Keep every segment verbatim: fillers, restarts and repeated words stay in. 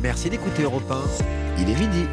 Merci d'écouter Europe un. Il est midi.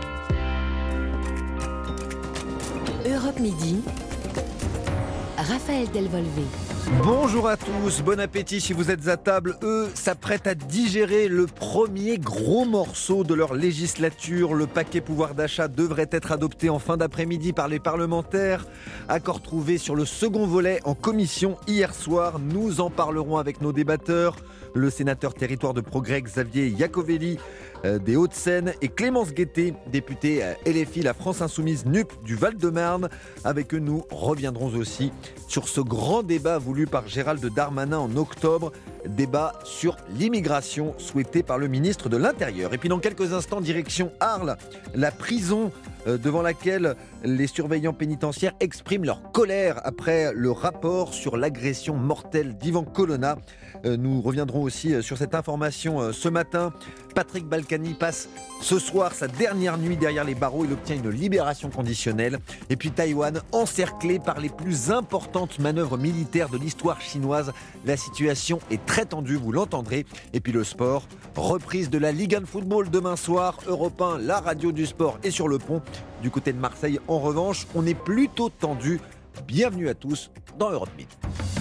Europe Midi, Raphaël Delvolvé. Bonjour à tous, bon appétit si vous êtes à table. Eux s'apprêtent à digérer le premier gros morceau de leur législature. Le paquet pouvoir d'achat devrait être adopté en fin d'après-midi par les parlementaires. Accord trouvé sur le second volet en commission hier soir. Nous en parlerons avec nos débatteurs. Le sénateur territoire de progrès Xavier Iacovelli euh, des Hauts-de-Seine et Clémence Guettet, députée euh, L F I, la France Insoumise N U P du Val-de-Marne. Avec eux, nous reviendrons aussi sur ce grand débat voulu par Gérald Darmanin en octobre. Débat sur l'immigration souhaité par le ministre de l'Intérieur. Et puis dans quelques instants, direction Arles, la prison euh, devant laquelle les surveillants pénitentiaires expriment leur colère après le rapport sur l'agression mortelle d'Ivan Colonna. Euh, nous reviendrons aussi sur cette information euh, ce matin. Patrick Balkany passe ce soir sa dernière nuit derrière les barreaux. Il obtient une libération conditionnelle. Et puis Taïwan, encerclé par les plus importantes manœuvres militaires de l'histoire chinoise. La situation est très tendue, vous l'entendrez. Et puis le sport, reprise de la Ligue un de football demain soir. Europe un, la radio du sport est sur le pont. Du côté de Marseille, en revanche, on est plutôt tendu. Bienvenue à tous dans Europe Midi.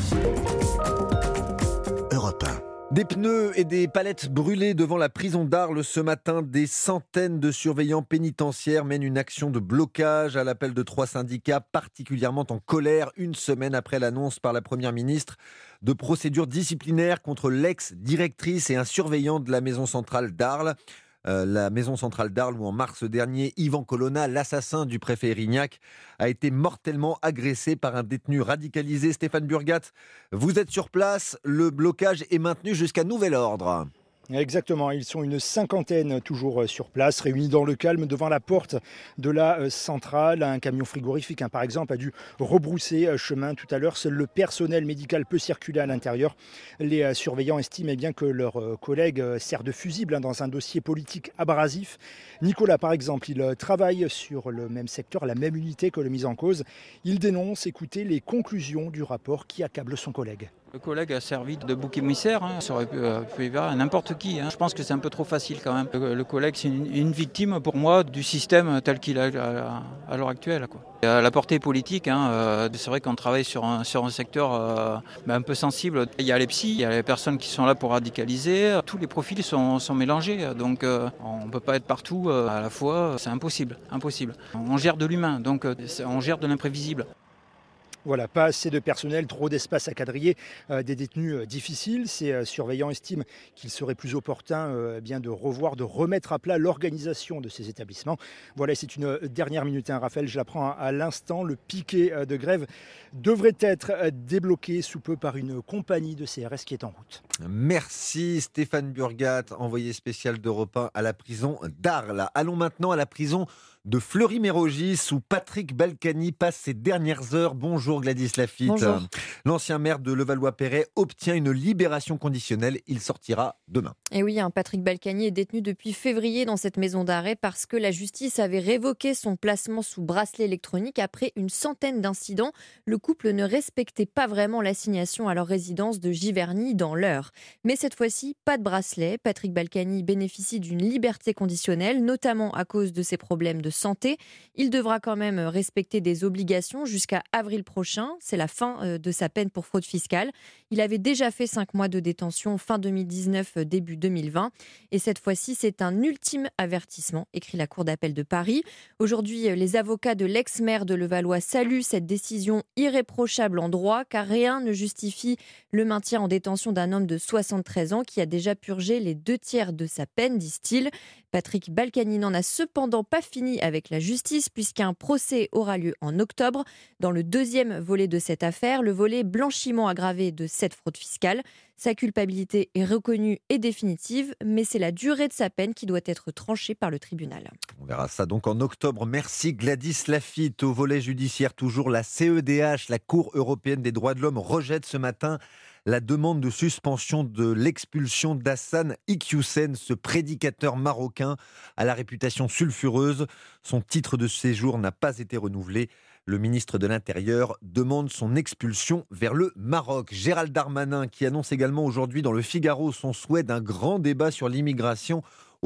Europe un. Des pneus et des palettes brûlées devant la prison d'Arles ce matin. Des centaines de surveillants pénitentiaires mènent une action de blocage à l'appel de trois syndicats particulièrement en colère, une semaine après l'annonce par la Première ministre de procédures disciplinaires contre l'ex-directrice et un surveillant de la maison centrale d'Arles. Euh, la maison centrale d'Arles où en mars dernier, Ivan Colonna, l'assassin du préfet Erignac, a été mortellement agressé par un détenu radicalisé. Stéphane Burgat, vous êtes sur place, le blocage est maintenu jusqu'à nouvel ordre. Exactement, ils sont une cinquantaine toujours sur place, réunis dans le calme devant la porte de la centrale. Un camion frigorifique, hein, par exemple, a dû rebrousser chemin tout à l'heure. Seul le personnel médical peut circuler à l'intérieur. Les surveillants estiment eh bien, que leur collègue sert de fusible hein, dans un dossier politique abrasif. Nicolas, par exemple, il travaille sur le même secteur, la même unité que le mis en cause. Il dénonce, écoutez, les conclusions du rapport qui accable son collègue. Le collègue a servi de bouc émissaire, hein. Ça aurait pu, euh, pu y avoir à n'importe qui. Hein. Je pense que c'est un peu trop facile quand même. Le, le collègue, c'est une, une victime pour moi du système tel qu'il est à, à l'heure actuelle, quoi. Et à la portée politique, hein, euh, c'est vrai qu'on travaille sur un, sur un secteur euh, un peu sensible. Il y a les psys, il y a les personnes qui sont là pour radicaliser. Tous les profils sont, sont mélangés, donc euh, on ne peut pas être partout euh, à la fois. C'est impossible, impossible. On gère de l'humain, donc euh, on gère de l'imprévisible. Voilà, pas assez de personnel, trop d'espace à quadriller, euh, des détenus euh, difficiles. Ces euh, surveillants estiment qu'il serait plus opportun euh, bien de revoir, de remettre à plat l'organisation de ces établissements. Voilà, c'est une dernière minute, hein, Raphaël, je l'apprends à l'instant. Le piquet euh, de grève devrait être euh, débloqué sous peu par une compagnie de C R S qui est en route. Merci Stéphane Burgat, envoyé spécial d'Europe un à la prison d'Arles. Allons maintenant à la prison de Fleury-Mérogis où Patrick Balkany passe ses dernières heures. Bonjour Gladys Lafitte. Bonjour. L'ancien maire de Levallois-Perret obtient une libération conditionnelle. Il sortira demain. Et oui, hein, Patrick Balkany est détenu depuis février dans cette maison d'arrêt parce que la justice avait révoqué son placement sous bracelet électronique après une centaine d'incidents. Le couple ne respectait pas vraiment l'assignation à leur résidence de Giverny dans l'Eure. Mais cette fois-ci, pas de bracelet. Patrick Balkany bénéficie d'une liberté conditionnelle, notamment à cause de ses problèmes de santé. Il devra quand même respecter des obligations jusqu'à avril prochain. C'est la fin de sa peine pour fraude fiscale. Il avait déjà fait cinq mois de détention fin deux mille dix-neuf, début deux mille vingt. Et cette fois-ci, c'est un ultime avertissement, écrit la Cour d'appel de Paris. Aujourd'hui, les avocats de l'ex-maire de Levallois saluent cette décision irréprochable en droit, car rien ne justifie le maintien en détention d'un homme de soixante-treize ans qui a déjà purgé les deux tiers de sa peine, disent-ils. Patrick Balkany n'en a cependant pas fini avec la justice puisqu'un procès aura lieu en octobre. Dans le deuxième volet de cette affaire, le volet blanchiment aggravé de cette fraude fiscale. Sa culpabilité est reconnue et définitive, mais c'est la durée de sa peine qui doit être tranchée par le tribunal. On verra ça donc en octobre. Merci Gladys Lafitte. Au volet judiciaire, toujours la C E D H, la Cour européenne des droits de l'homme, rejette ce matin la demande de suspension de l'expulsion d'Hassan Iqiyoussen, ce prédicateur marocain à la réputation sulfureuse. Son titre de séjour n'a pas été renouvelé. Le ministre de l'Intérieur demande son expulsion vers le Maroc. Gérald Darmanin qui annonce également aujourd'hui dans le Figaro son souhait d'un grand débat sur l'immigration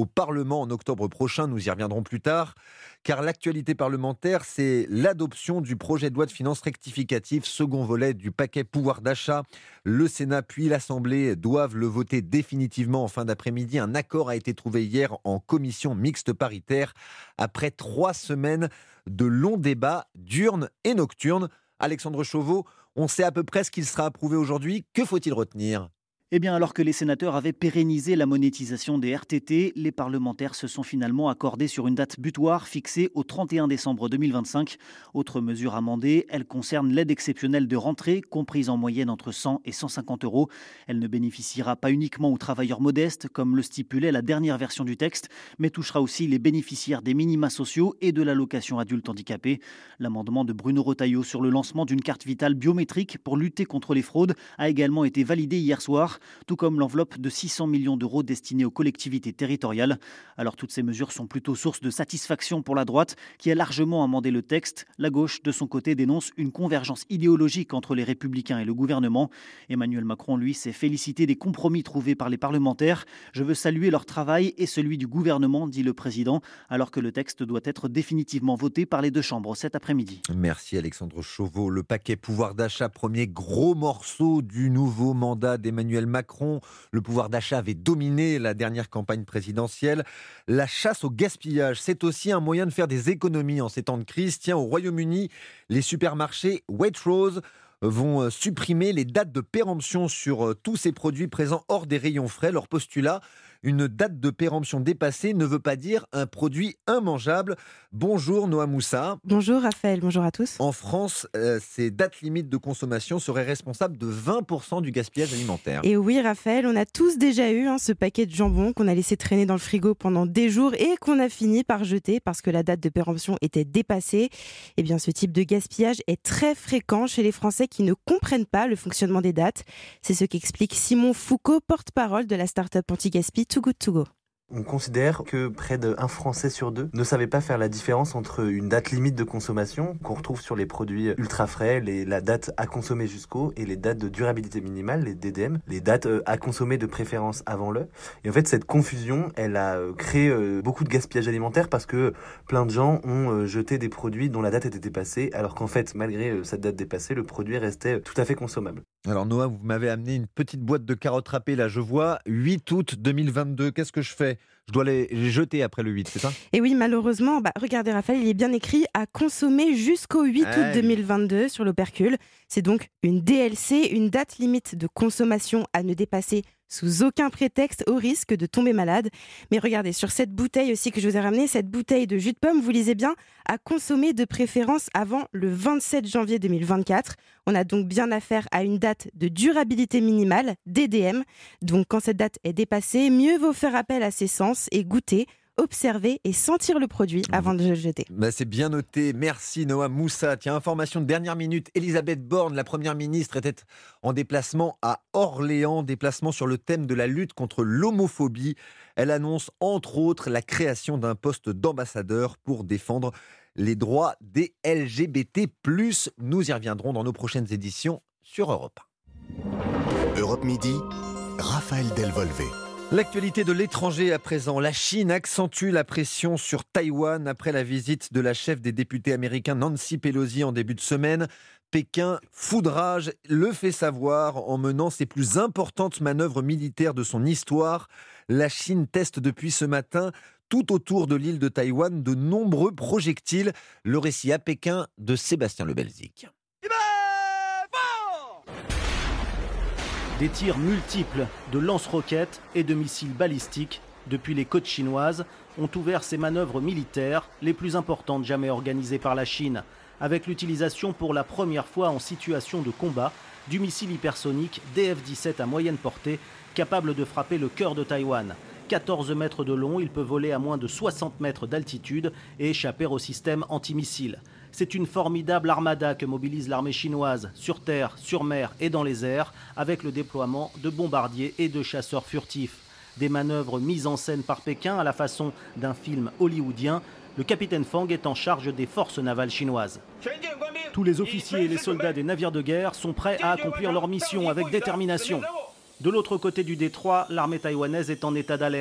au Parlement en octobre prochain. Nous y reviendrons plus tard, car l'actualité parlementaire, c'est l'adoption du projet de loi de finances rectificative, second volet du paquet pouvoir d'achat. Le Sénat puis l'Assemblée doivent le voter définitivement en fin d'après-midi. Un accord a été trouvé hier en commission mixte paritaire après trois semaines de longs débats diurnes et nocturnes. Alexandre Chauveau, on sait à peu près ce qu'il sera approuvé aujourd'hui. Que faut-il retenir ? Eh bien, alors que les sénateurs avaient pérennisé la monétisation des R T T, les parlementaires se sont finalement accordés sur une date butoir fixée au trente et un décembre deux mille vingt-cinq. Autre mesure amendée, elle concerne l'aide exceptionnelle de rentrée, comprise en moyenne entre cent et cent cinquante euros. Elle ne bénéficiera pas uniquement aux travailleurs modestes, comme le stipulait la dernière version du texte, mais touchera aussi les bénéficiaires des minima sociaux et de l'allocation adulte handicapé. L'amendement de Bruno Retailleau sur le lancement d'une carte vitale biométrique pour lutter contre les fraudes a également été validé hier soir, tout comme l'enveloppe de six cents millions d'euros destinée aux collectivités territoriales. Alors toutes ces mesures sont plutôt source de satisfaction pour la droite, qui a largement amendé le texte. La gauche, de son côté, dénonce une convergence idéologique entre les Républicains et le gouvernement. Emmanuel Macron, lui, s'est félicité des compromis trouvés par les parlementaires. « Je veux saluer leur travail et celui du gouvernement », dit le président, alors que le texte doit être définitivement voté par les deux chambres cet après-midi. Merci Alexandre Chauveau. Le paquet pouvoir d'achat, premier gros morceau du nouveau mandat d'Emmanuel Macron. Le pouvoir d'achat avait dominé la dernière campagne présidentielle. La chasse au gaspillage, c'est aussi un moyen de faire des économies en ces temps de crise. Tiens, au Royaume-Uni, les supermarchés Waitrose vont supprimer les dates de péremption sur tous ces produits présents hors des rayons frais. Leur postulat, une date de péremption dépassée ne veut pas dire un produit immangeable. Bonjour Noa Moussa. Bonjour Raphaël, bonjour à tous. En France, euh, ces dates limites de consommation seraient responsables de vingt pour cent du gaspillage alimentaire. Et oui Raphaël, on a tous déjà eu hein, ce paquet de jambon qu'on a laissé traîner dans le frigo pendant des jours et qu'on a fini par jeter parce que la date de péremption était dépassée. Eh bien, ce type de gaspillage est très fréquent chez les Français qui ne comprennent pas le fonctionnement des dates. C'est ce qu'explique Simon Foucault, porte-parole de la start-up anti-gaspi Too Good To Go. On considère que près d'un Français sur deux ne savait pas faire la différence entre une date limite de consommation qu'on retrouve sur les produits ultra frais, les, la date à consommer jusqu'au, et les dates de durabilité minimale, les D D M, les dates à consommer de préférence avant le. Et en fait, cette confusion, elle a créé beaucoup de gaspillage alimentaire parce que plein de gens ont jeté des produits dont la date était dépassée, alors qu'en fait, malgré cette date dépassée, le produit restait tout à fait consommable. Alors Noah, vous m'avez amené une petite boîte de carottes râpées, là je vois, huit août deux mille vingt-deux, qu'est-ce que je fais ? Je dois les jeter après le huit, c'est ça ? Et oui, malheureusement, bah, regardez Raphaël, il est bien écrit à consommer jusqu'au huit août deux mille vingt-deux sur l'opercule. C'est donc une D L C, une date limite de consommation à ne dépasser sous aucun prétexte au risque de tomber malade. Mais regardez, sur cette bouteille aussi que je vous ai ramenée, cette bouteille de jus de pomme, vous lisez bien, à consommer de préférence avant le vingt-sept janvier deux mille vingt-quatre. On a donc bien affaire à une date de durabilité minimale, D D M. Donc quand cette date est dépassée, mieux vaut faire appel à ses sens et goûter, observer et sentir le produit avant de le jeter. Bah c'est bien noté. Merci Noa Moussa. Tiens, information de dernière minute. Elisabeth Borne, la première ministre, était en déplacement à Orléans, déplacement sur le thème de la lutte contre l'homophobie. Elle annonce entre autres la création d'un poste d'ambassadeur pour défendre les droits des L G B T plus. Nous y reviendrons dans nos prochaines éditions sur Europe un. Europe Midi, Raphaël Delvolvé. L'actualité de l'étranger à présent. La Chine accentue la pression sur Taïwan après la visite de la chef des députés américains Nancy Pelosi en début de semaine. Pékin foudrage le fait savoir en menant ses plus importantes manœuvres militaires de son histoire. La Chine teste depuis ce matin tout autour de l'île de Taïwan de nombreux projectiles. Le récit à Pékin de Sébastien Lebelzik. Des tirs multiples de lance-roquettes et de missiles balistiques depuis les côtes chinoises ont ouvert ces manœuvres militaires les plus importantes jamais organisées par la Chine, avec l'utilisation pour la première fois en situation de combat du missile hypersonique D F dix-sept à moyenne portée, capable de frapper le cœur de Taïwan. quatorze mètres de long, il peut voler à moins de soixante mètres d'altitude et échapper au système antimissile. C'est une formidable armada que mobilise l'armée chinoise, sur terre, sur mer et dans les airs, avec le déploiement de bombardiers et de chasseurs furtifs. Des manœuvres mises en scène par Pékin à la façon d'un film hollywoodien. Le capitaine Fang est en charge des forces navales chinoises. Tous les officiers et les soldats des navires de guerre sont prêts à accomplir leur mission avec détermination. De l'autre côté du détroit, l'armée taïwanaise est en état d'alerte.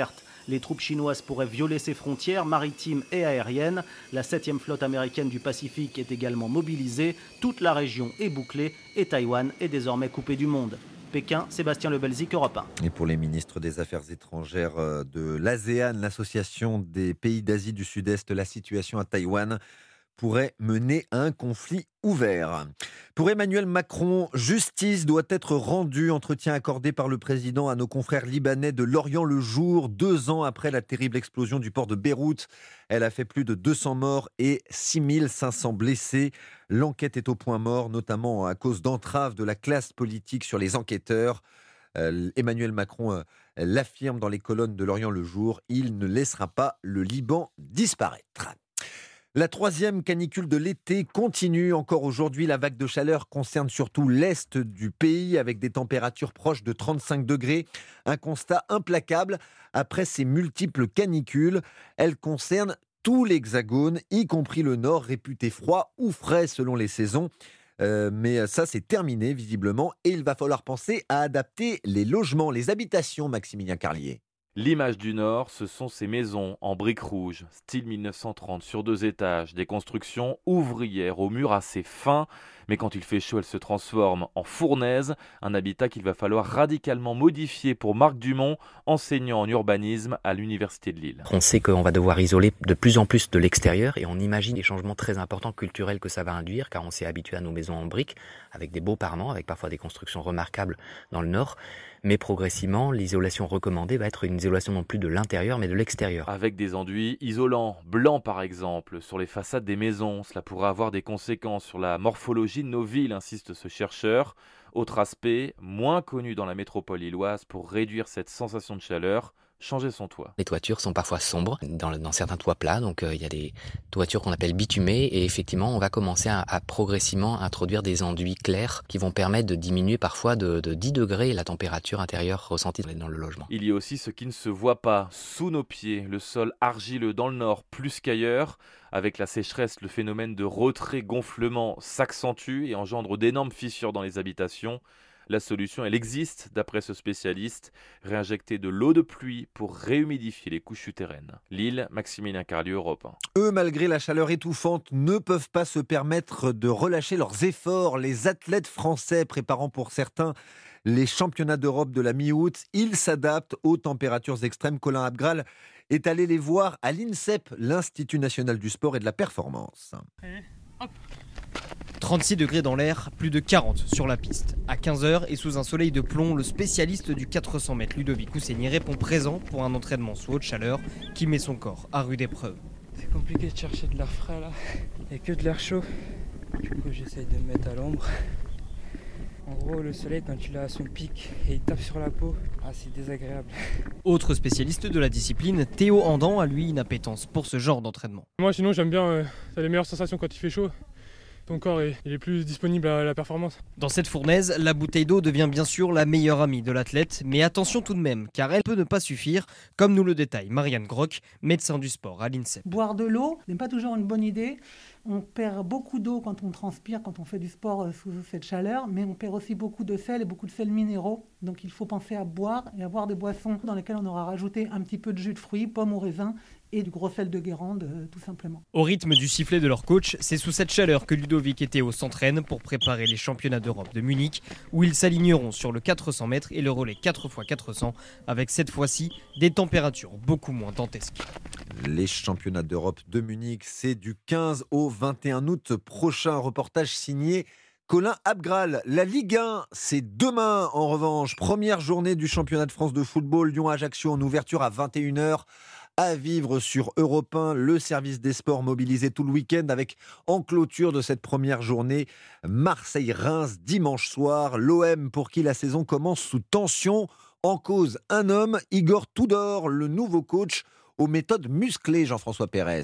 Les troupes chinoises pourraient violer ses frontières maritimes et aériennes. La septième flotte américaine du Pacifique est également mobilisée. Toute la région est bouclée et Taïwan est désormais coupée du monde. Pékin, Sébastien Lebelzik, Europe un. Et pour les ministres des Affaires étrangères de l'ASEAN, l'association des pays d'Asie du Sud-Est, la situation à Taïwan pourrait mener à un conflit ouvert. Pour Emmanuel Macron, justice doit être rendue. Entretien accordé par le président à nos confrères libanais de L'Orient le Jour, deux ans après la terrible explosion du port de Beyrouth. Elle a fait plus de deux cents morts et six mille cinq cents blessés. L'enquête est au point mort, notamment à cause d'entraves de la classe politique sur les enquêteurs. Euh, Emmanuel Macron euh, l'affirme dans les colonnes de L'Orient le Jour, il ne laissera pas le Liban disparaître. La troisième canicule de l'été continue encore aujourd'hui. La vague de chaleur concerne surtout l'est du pays avec des températures proches de trente-cinq degrés. Un constat implacable après ces multiples canicules. Elle concerne tout l'Hexagone, y compris le nord, réputé froid ou frais selon les saisons. Euh, mais ça, c'est terminé visiblement et il va falloir penser à adapter les logements, les habitations, Maximilien Carlier. L'image du Nord, ce sont ces maisons en briques rouges, style mille neuf cent trente, sur deux étages, des constructions ouvrières aux murs assez fins, mais quand il fait chaud, elles se transforment en fournaises, un habitat qu'il va falloir radicalement modifier pour Marc Dumont, enseignant en urbanisme à l'Université de Lille. On sait qu'on va devoir isoler de plus en plus de l'extérieur et on imagine les changements très importants culturels que ça va induire, car on s'est habitué à nos maisons en briques, avec des beaux parements, avec parfois des constructions remarquables dans le Nord. Mais progressivement, l'isolation recommandée va être une isolation non plus de l'intérieur, mais de l'extérieur. Avec des enduits isolants, blancs par exemple, sur les façades des maisons. Cela pourrait avoir des conséquences sur la morphologie de nos villes, insiste ce chercheur. Autre aspect, moins connu dans la métropole lilloise, pour réduire cette sensation de chaleur, changer son toit. Les toitures sont parfois sombres dans, dans certains toits plats, donc euh, il y a des toitures qu'on appelle bitumées et effectivement on va commencer à, à progressivement introduire des enduits clairs qui vont permettre de diminuer parfois de, de dix degrés la température intérieure ressentie dans le logement. Il y a aussi ce qui ne se voit pas sous nos pieds, le sol argileux dans le nord plus qu'ailleurs. Avec la sécheresse, le phénomène de retrait-gonflement s'accentue et engendre d'énormes fissures dans les habitations. La solution, elle existe, d'après ce spécialiste, réinjecter de l'eau de pluie pour réhumidifier les couches souterraines. Lille, Maximilien Carlier, Europe un. Eux, malgré la chaleur étouffante, ne peuvent pas se permettre de relâcher leurs efforts. Les athlètes français préparant pour certains les championnats d'Europe de la mi-août, ils s'adaptent aux températures extrêmes. Colin Abgral est allé les voir à l'INSEP, l'Institut national du sport et de la performance. Allez, hop. trente-six degrés dans l'air, plus de quarante sur la piste. À quinze heures et sous un soleil de plomb, le spécialiste du quatre cents mètres Ludovic Ousseigny répond présent pour un entraînement sous haute chaleur qui met son corps à rude épreuve. C'est compliqué de chercher de l'air frais là, il n'y a que de l'air chaud. Du coup j'essaye de me mettre à l'ombre. En gros le soleil quand il est à son pic et il tape sur la peau, ah, c'est désagréable. Autre spécialiste de la discipline, Théo Andan a lui une appétence pour ce genre d'entraînement. Moi sinon j'aime bien, euh, t'as les meilleures sensations quand il fait chaud. Ton corps est, il est plus disponible à la performance. Dans cette fournaise, la bouteille d'eau devient bien sûr la meilleure amie de l'athlète, mais attention tout de même, car elle peut ne pas suffire, comme nous le détaille Marianne Groc, médecin du sport à l'INSEP. Boire de l'eau n'est pas toujours une bonne idée. On perd beaucoup d'eau quand on transpire, quand on fait du sport sous cette chaleur, mais on perd aussi beaucoup de sel et beaucoup de sels minéraux. Donc il faut penser à boire et avoir des boissons dans lesquelles on aura rajouté un petit peu de jus de fruits, pommes ou raisins, et du gros sel de Guérande, euh, tout simplement. Au rythme du sifflet de leur coach, c'est sous cette chaleur que Ludovic et Théo s'entraînent pour préparer les championnats d'Europe de Munich, où ils s'aligneront sur le quatre cents mètres et le relais quatre par quatre cents, avec cette fois-ci des températures beaucoup moins dantesques. Les championnats d'Europe de Munich, c'est du quinze au vingt et un août prochain. Reportage signé Colin Abgral. La Ligue un, c'est demain en revanche. Première journée du championnat de France de football. Lyon-Ajaccio en ouverture à vingt et une heures. À vivre sur Europe un, le service des sports mobilisé tout le week-end avec en clôture de cette première journée Marseille-Reims dimanche soir. L'O M pour qui la saison commence sous tension. En cause un homme, Igor Tudor, le nouveau coach aux méthodes musclées, Jean-François Pérez.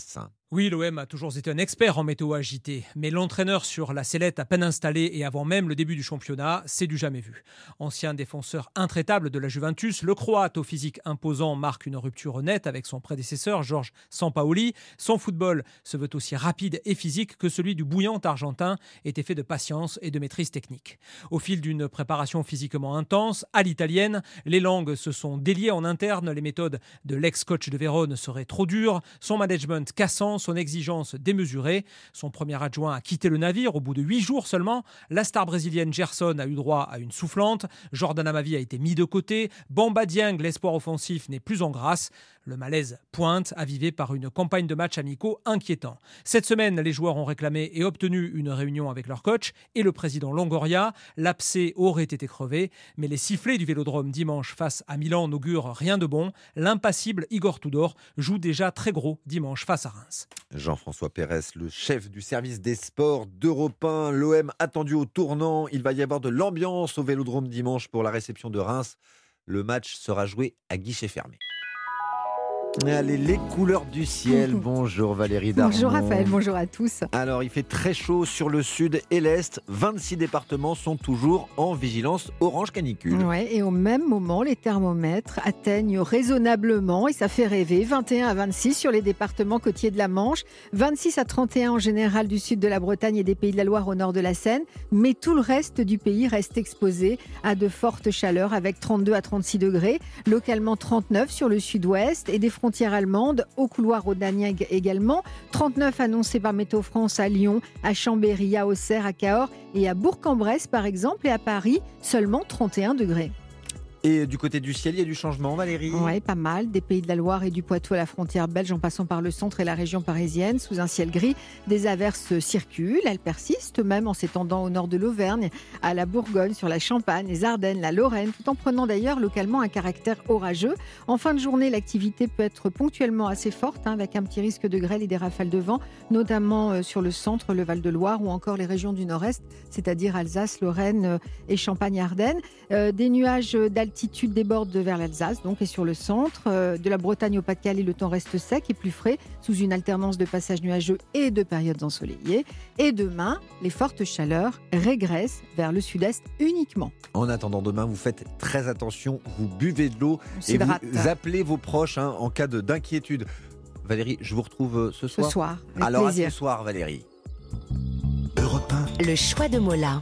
Oui, l'O M a toujours été un expert en météo agitée, mais l'entraîneur sur la sellette à peine installé et avant même le début du championnat, c'est du jamais vu. Ancien défenseur intraitable de la Juventus, le Croate au physique imposant marque une rupture nette avec son prédécesseur Georges Sampaoli. Son football se veut aussi rapide et physique que celui du bouillant argentin, était fait de patience et de maîtrise technique. Au fil d'une préparation physiquement intense, à l'italienne, les langues se sont déliées en interne, les méthodes de l'ex-coach de Vérone seraient trop dures, son management cassant, son exigence démesurée. Son premier adjoint a quitté le navire au bout de huit jours seulement. La star brésilienne Gerson a eu droit à une soufflante. Jordan Amavi a été mis de côté. Bamba Dieng, l'espoir offensif, n'est plus en grâce. Le malaise pointe, avivé par une campagne de matchs amicaux inquiétant. Cette semaine, les joueurs ont réclamé et obtenu une réunion avec leur coach et le président Longoria. L'abcès aurait été crevé, mais les sifflets du Vélodrome dimanche face à Milan n'augurent rien de bon. L'impassible Igor Tudor joue déjà très gros dimanche face à Reims. Jean-François Pérez, le chef du service des sports d'Europe un. L'O M attendu au tournant. Il va y avoir de l'ambiance au Vélodrome dimanche pour la réception de Reims. Le match sera joué à guichet fermé. Allez, les couleurs du ciel. Bonjour Valérie Darmon. Bonjour Raphaël, bonjour à tous. Alors, il fait très chaud sur le sud et l'est. vingt-six départements sont toujours en vigilance orange canicule. Ouais, et au même moment, les thermomètres atteignent raisonnablement et ça fait rêver. vingt et un à vingt-six sur les départements côtiers de la Manche, vingt-six à trente et un en général du sud de la Bretagne et des Pays de la Loire au nord de la Seine. Mais tout le reste du pays reste exposé à de fortes chaleurs avec trente-deux à trente-six degrés, localement trente-neuf sur le sud-ouest et des frontières allemandes, au couloir rhodanien également. trente-neuf annoncés par Météo France à Lyon, à Chambéry, à Auxerre, à Cahors et à Bourg-en-Bresse par exemple, et à Paris, seulement trente et un degrés. Et du côté du ciel, il y a du changement, Valérie ? Oui, pas mal. Des Pays de la Loire et du Poitou à la frontière belge, en passant par le centre et la région parisienne, sous un ciel gris. Des averses circulent, elles persistent, même en s'étendant au nord de l'Auvergne, à la Bourgogne, sur la Champagne, les Ardennes, la Lorraine, tout en prenant d'ailleurs localement un caractère orageux. En fin de journée, l'activité peut être ponctuellement assez forte, hein, avec un petit risque de grêle et des rafales de vent, notamment sur le centre, le Val-de-Loire ou encore les régions du nord-est, c'est-à-dire Alsace, Lorraine et Champagne-Ardennes. Euh, des nuages d'altitude L'altitude déborde vers l'Alsace donc, et sur le centre. Euh, de la Bretagne au Pas-de-Calais, le temps reste sec et plus frais, sous une alternance de passages nuageux et de périodes ensoleillées. Et demain, les fortes chaleurs régressent vers le sud-est uniquement. En attendant demain, vous faites très attention, vous buvez de l'eau et vous appelez vos proches hein, en cas de, d'inquiétude. Valérie, je vous retrouve ce soir. Ce soir, avec Alors plaisir. À ce soir, Valérie. Europe un. Le choix de Mola.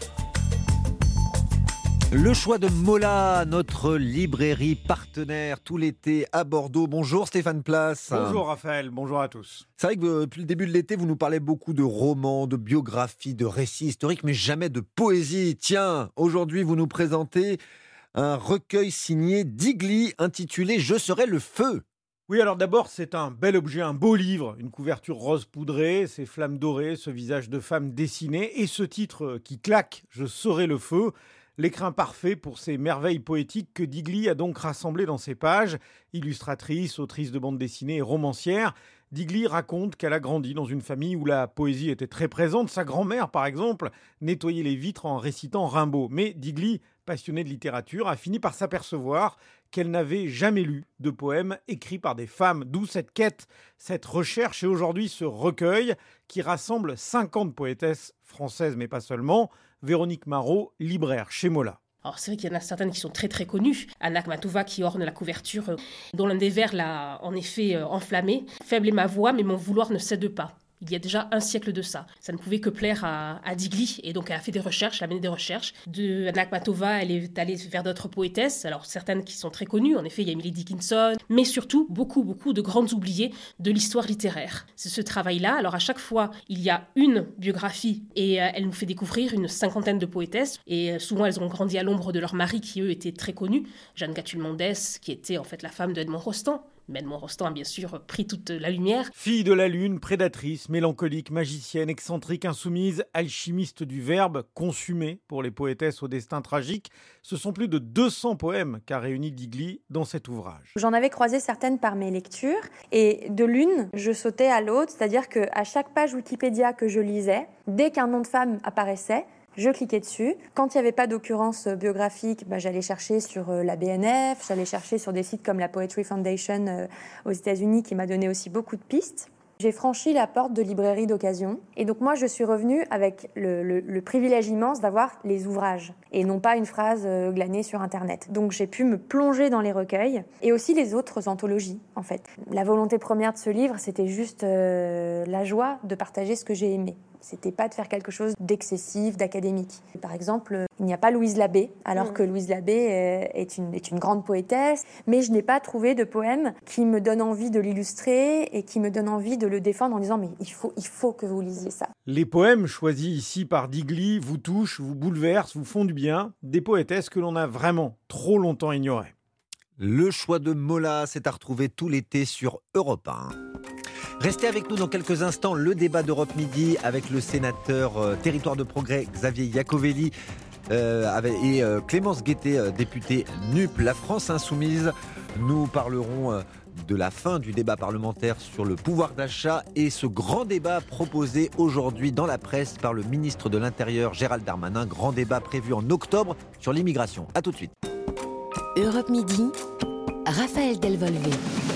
Le choix de Mola, notre librairie partenaire tout l'été à Bordeaux. Bonjour Stéphane Place. Bonjour Raphaël, bonjour à tous. C'est vrai que depuis le début de l'été, vous nous parlez beaucoup de romans, de biographies, de récits historiques, mais jamais de poésie. Tiens, aujourd'hui, vous nous présentez un recueil signé Digli intitulé « Je serai le feu ». Oui, alors d'abord, c'est un bel objet, un beau livre, une couverture rose poudrée, ces flammes dorées, ce visage de femme dessiné et ce titre qui claque « Je serai le feu ». L'écrin parfait pour ces merveilles poétiques que Digli a donc rassemblées dans ses pages. Illustratrice, autrice de bande dessinée et romancière, Digli raconte qu'elle a grandi dans une famille où la poésie était très présente. Sa grand-mère, par exemple, nettoyait les vitres en récitant Rimbaud. Mais Digli, passionnée de littérature, a fini par s'apercevoir qu'elle n'avait jamais lu de poèmes écrits par des femmes. D'où cette quête, cette recherche et aujourd'hui ce recueil qui rassemble cinquante poétesses françaises, mais pas seulement. Véronique Marot, libraire chez Mola. Alors c'est vrai qu'il y en a certaines qui sont très très connues. Anna Akhmatova qui orne la couverture, dont l'un des vers l'a en effet enflammée. Faible est ma voix, mais mon vouloir ne cède pas. Il y a déjà un siècle de ça. Ça ne pouvait que plaire à, à Digli, et donc elle a fait des recherches, elle a mené des recherches. De Anna Akhmatova, elle est allée vers d'autres poétesses, alors certaines qui sont très connues, en effet il y a Emily Dickinson, mais surtout beaucoup beaucoup de grandes oubliées de l'histoire littéraire. C'est ce travail-là, alors à chaque fois il y a une biographie, et euh, elle nous fait découvrir une cinquantaine de poétesses, et euh, souvent elles ont grandi à l'ombre de leurs maris qui eux étaient très connus. Jeanne Catulle-Mendès, qui était en fait la femme d'Edmond Rostand. Mais Edmond Rostand a bien sûr pris toute la lumière. Fille de la lune, prédatrice, mélancolique, magicienne, excentrique, insoumise, alchimiste du verbe, consumée pour les poétesses au destin tragique, ce sont plus de deux cents poèmes qu'a réuni Digli dans cet ouvrage. J'en avais croisé certaines par mes lectures et de l'une, je sautais à l'autre, c'est-à-dire qu'à chaque page Wikipédia que je lisais, dès qu'un nom de femme apparaissait, je cliquais dessus. Quand il n'y avait pas d'occurrence biographique, bah, j'allais chercher sur euh, la B N F, j'allais chercher sur des sites comme la Poetry Foundation euh, aux États-Unis qui m'a donné aussi beaucoup de pistes. J'ai franchi la porte de librairie d'occasion et donc moi je suis revenue avec le, le, le privilège immense d'avoir les ouvrages et non pas une phrase euh, glanée sur internet. Donc j'ai pu me plonger dans les recueils et aussi les autres anthologies en fait. La volonté première de ce livre, c'était juste euh, la joie de partager ce que j'ai aimé. C'était pas de faire quelque chose d'excessif, d'académique. Par exemple, il n'y a pas Louise Labbé, alors que Louise Labbé est une, est une grande poétesse, mais je n'ai pas trouvé de poème qui me donne envie de l'illustrer et qui me donne envie de le défendre en disant mais il faut, il faut que vous lisiez ça. Les poèmes choisis ici par Digli vous touchent, vous bouleversent, vous font du bien. Des poétesses que l'on a vraiment trop longtemps ignorées. Le choix de Mola, c'est à retrouver tout l'été sur Europe un. Restez avec nous dans quelques instants, le débat d'Europe Midi avec le sénateur euh, Territoire de Progrès Xavier Iacovelli euh, avec, et euh, Clémence Guettet, euh, députée N U P, la France Insoumise. Nous parlerons euh, de la fin du débat parlementaire sur le pouvoir d'achat et ce grand débat proposé aujourd'hui dans la presse par le ministre de l'Intérieur Gérald Darmanin. Grand débat prévu en octobre sur l'immigration. A tout de suite. Europe Midi, Raphaël Delvolvé.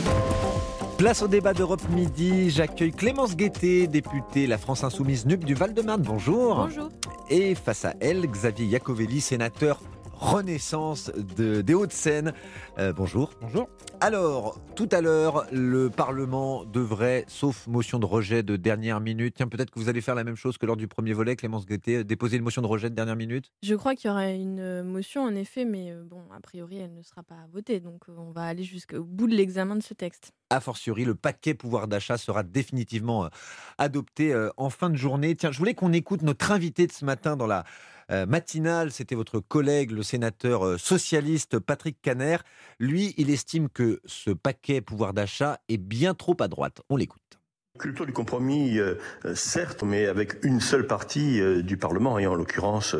Place au débat d'Europe Midi. J'accueille Clémence Guettet, députée La France Insoumise N U P du Val-de-Marne. Bonjour. Bonjour. Et face à elle, Xavier Iacovelli, sénateur Renaissance de, des Hauts-de-Seine. Euh, bonjour. Bonjour. Alors, tout à l'heure, le Parlement devrait, sauf motion de rejet de dernière minute, tiens, peut-être que vous allez faire la même chose que lors du premier volet, Clémence Guettet, déposer une motion de rejet de dernière minute ? Je crois qu'il y aura une motion, en effet, mais bon, a priori, elle ne sera pas votée, donc on va aller jusqu'au bout de l'examen de ce texte. A fortiori, le paquet pouvoir d'achat sera définitivement adopté en fin de journée. Tiens, je voulais qu'on écoute notre invité de ce matin dans la Euh, matinale, c'était votre collègue, le sénateur euh, socialiste Patrick Kanner. Lui, il estime que ce paquet pouvoir d'achat est bien trop à droite. On l'écoute. Culture du compromis, euh, certes, mais avec une seule partie euh, du Parlement, et en l'occurrence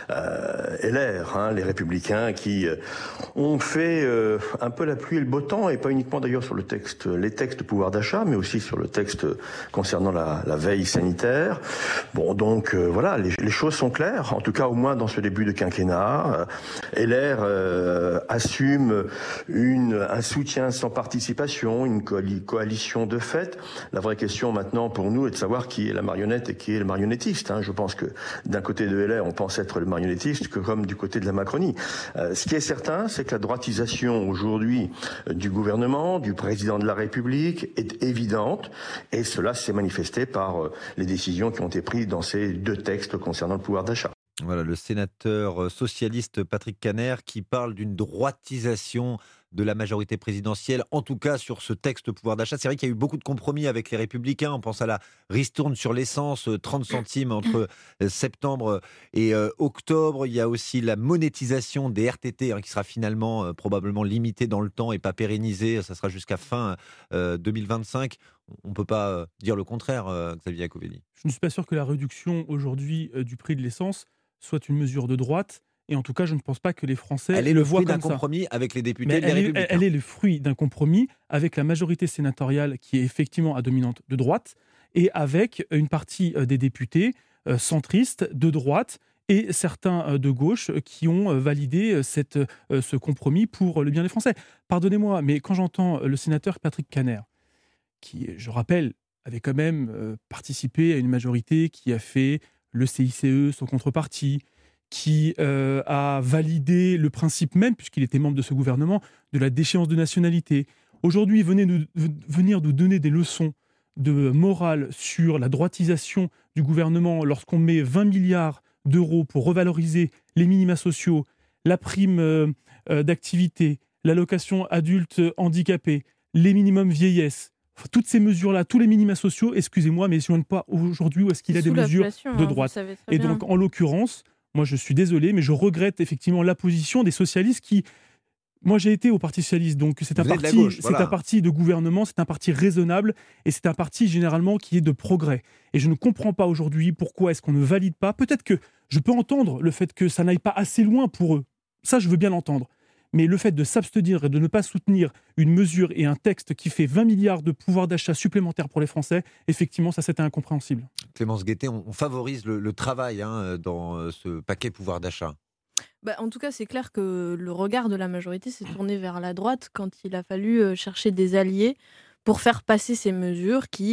euh, L R, hein, les Républicains, qui euh, ont fait euh, un peu la pluie et le beau temps, et pas uniquement d'ailleurs sur le texte, les textes de pouvoir d'achat, mais aussi sur le texte concernant la, la veille sanitaire. Bon, donc euh, voilà, les, les choses sont claires, en tout cas au moins dans ce début de quinquennat. Euh, L R euh, assume une, un soutien sans participation, une coali- coalition de fait. La vraie question maintenant pour nous est de savoir qui est la marionnette et qui est le marionnettiste. Hein. Je pense que d'un côté de L R, on pense être le marionnettiste que comme du côté de la Macronie. Euh, ce qui est certain, c'est que la droitisation aujourd'hui euh, du gouvernement, du président de la République est évidente, et cela s'est manifesté par euh, les décisions qui ont été prises dans ces deux textes concernant le pouvoir d'achat. Voilà, le sénateur socialiste Patrick Kanner qui parle d'une droitisation de la majorité présidentielle, en tout cas sur ce texte pouvoir d'achat. C'est vrai qu'il y a eu beaucoup de compromis avec les Républicains. On pense à la ristourne sur l'essence, trente centimes entre septembre et euh, octobre. Il y a aussi la monétisation des R T T hein, qui sera finalement euh, probablement limitée dans le temps et pas pérennisée. Ça sera jusqu'à fin euh, deux mille vingt-cinq. On ne peut pas euh, dire le contraire, euh, Xavier Iacovelli. Je ne suis pas sûr que la réduction aujourd'hui euh, du prix de l'essence soit une mesure de droite. Et en tout cas, je ne pense pas que les Français Elle est le le voient fruit d'un comme ça. compromis avec les députés Mais et les elle, est, Républicains. elle est le fruit d'un compromis avec la majorité sénatoriale qui est effectivement à dominante de droite et avec une partie des députés euh, centristes de droite et certains euh, de gauche qui ont euh, validé cette, euh, ce compromis pour le bien des Français. Pardonnez-moi, mais quand j'entends le sénateur Patrick Kanner, qui, je rappelle, avait quand même euh, participé à une majorité qui a fait le C I C E sans contrepartie, qui euh, a validé le principe même, puisqu'il était membre de ce gouvernement, de la déchéance de nationalité. Aujourd'hui, venez nous, venir nous donner des leçons de morale sur la droitisation du gouvernement lorsqu'on met vingt milliards d'euros pour revaloriser les minima sociaux, la prime euh, euh, d'activité, l'allocation adulte handicapé, les minimums vieillesse. Toutes ces mesures-là, tous les minima sociaux, excusez-moi, mais ils ne joignent pas aujourd'hui où est-ce qu'il y a des mesures de droite. Hein, et donc, en l'occurrence, moi, je suis désolé, mais je regrette effectivement la position des socialistes qui... Moi, j'ai été au Parti socialiste, donc c'est un, parti, gauche, voilà. c'est un parti de gouvernement, c'est un parti raisonnable, et c'est un parti généralement qui est de progrès. Et je ne comprends pas aujourd'hui pourquoi est-ce qu'on ne valide pas. Peut-être que je peux entendre le fait que ça n'aille pas assez loin pour eux. Ça, je veux bien l'entendre. Mais le fait de s'abstenir et de ne pas soutenir une mesure et un texte qui fait vingt milliards de pouvoir d'achat supplémentaires pour les Français, effectivement, ça, c'était incompréhensible. Clémence Guettet, on, on favorise le, le travail hein, dans ce paquet pouvoir d'achat. Bah, en tout cas, c'est clair que le regard de la majorité s'est tourné vers la droite quand il a fallu chercher des alliés pour faire passer ces mesures qui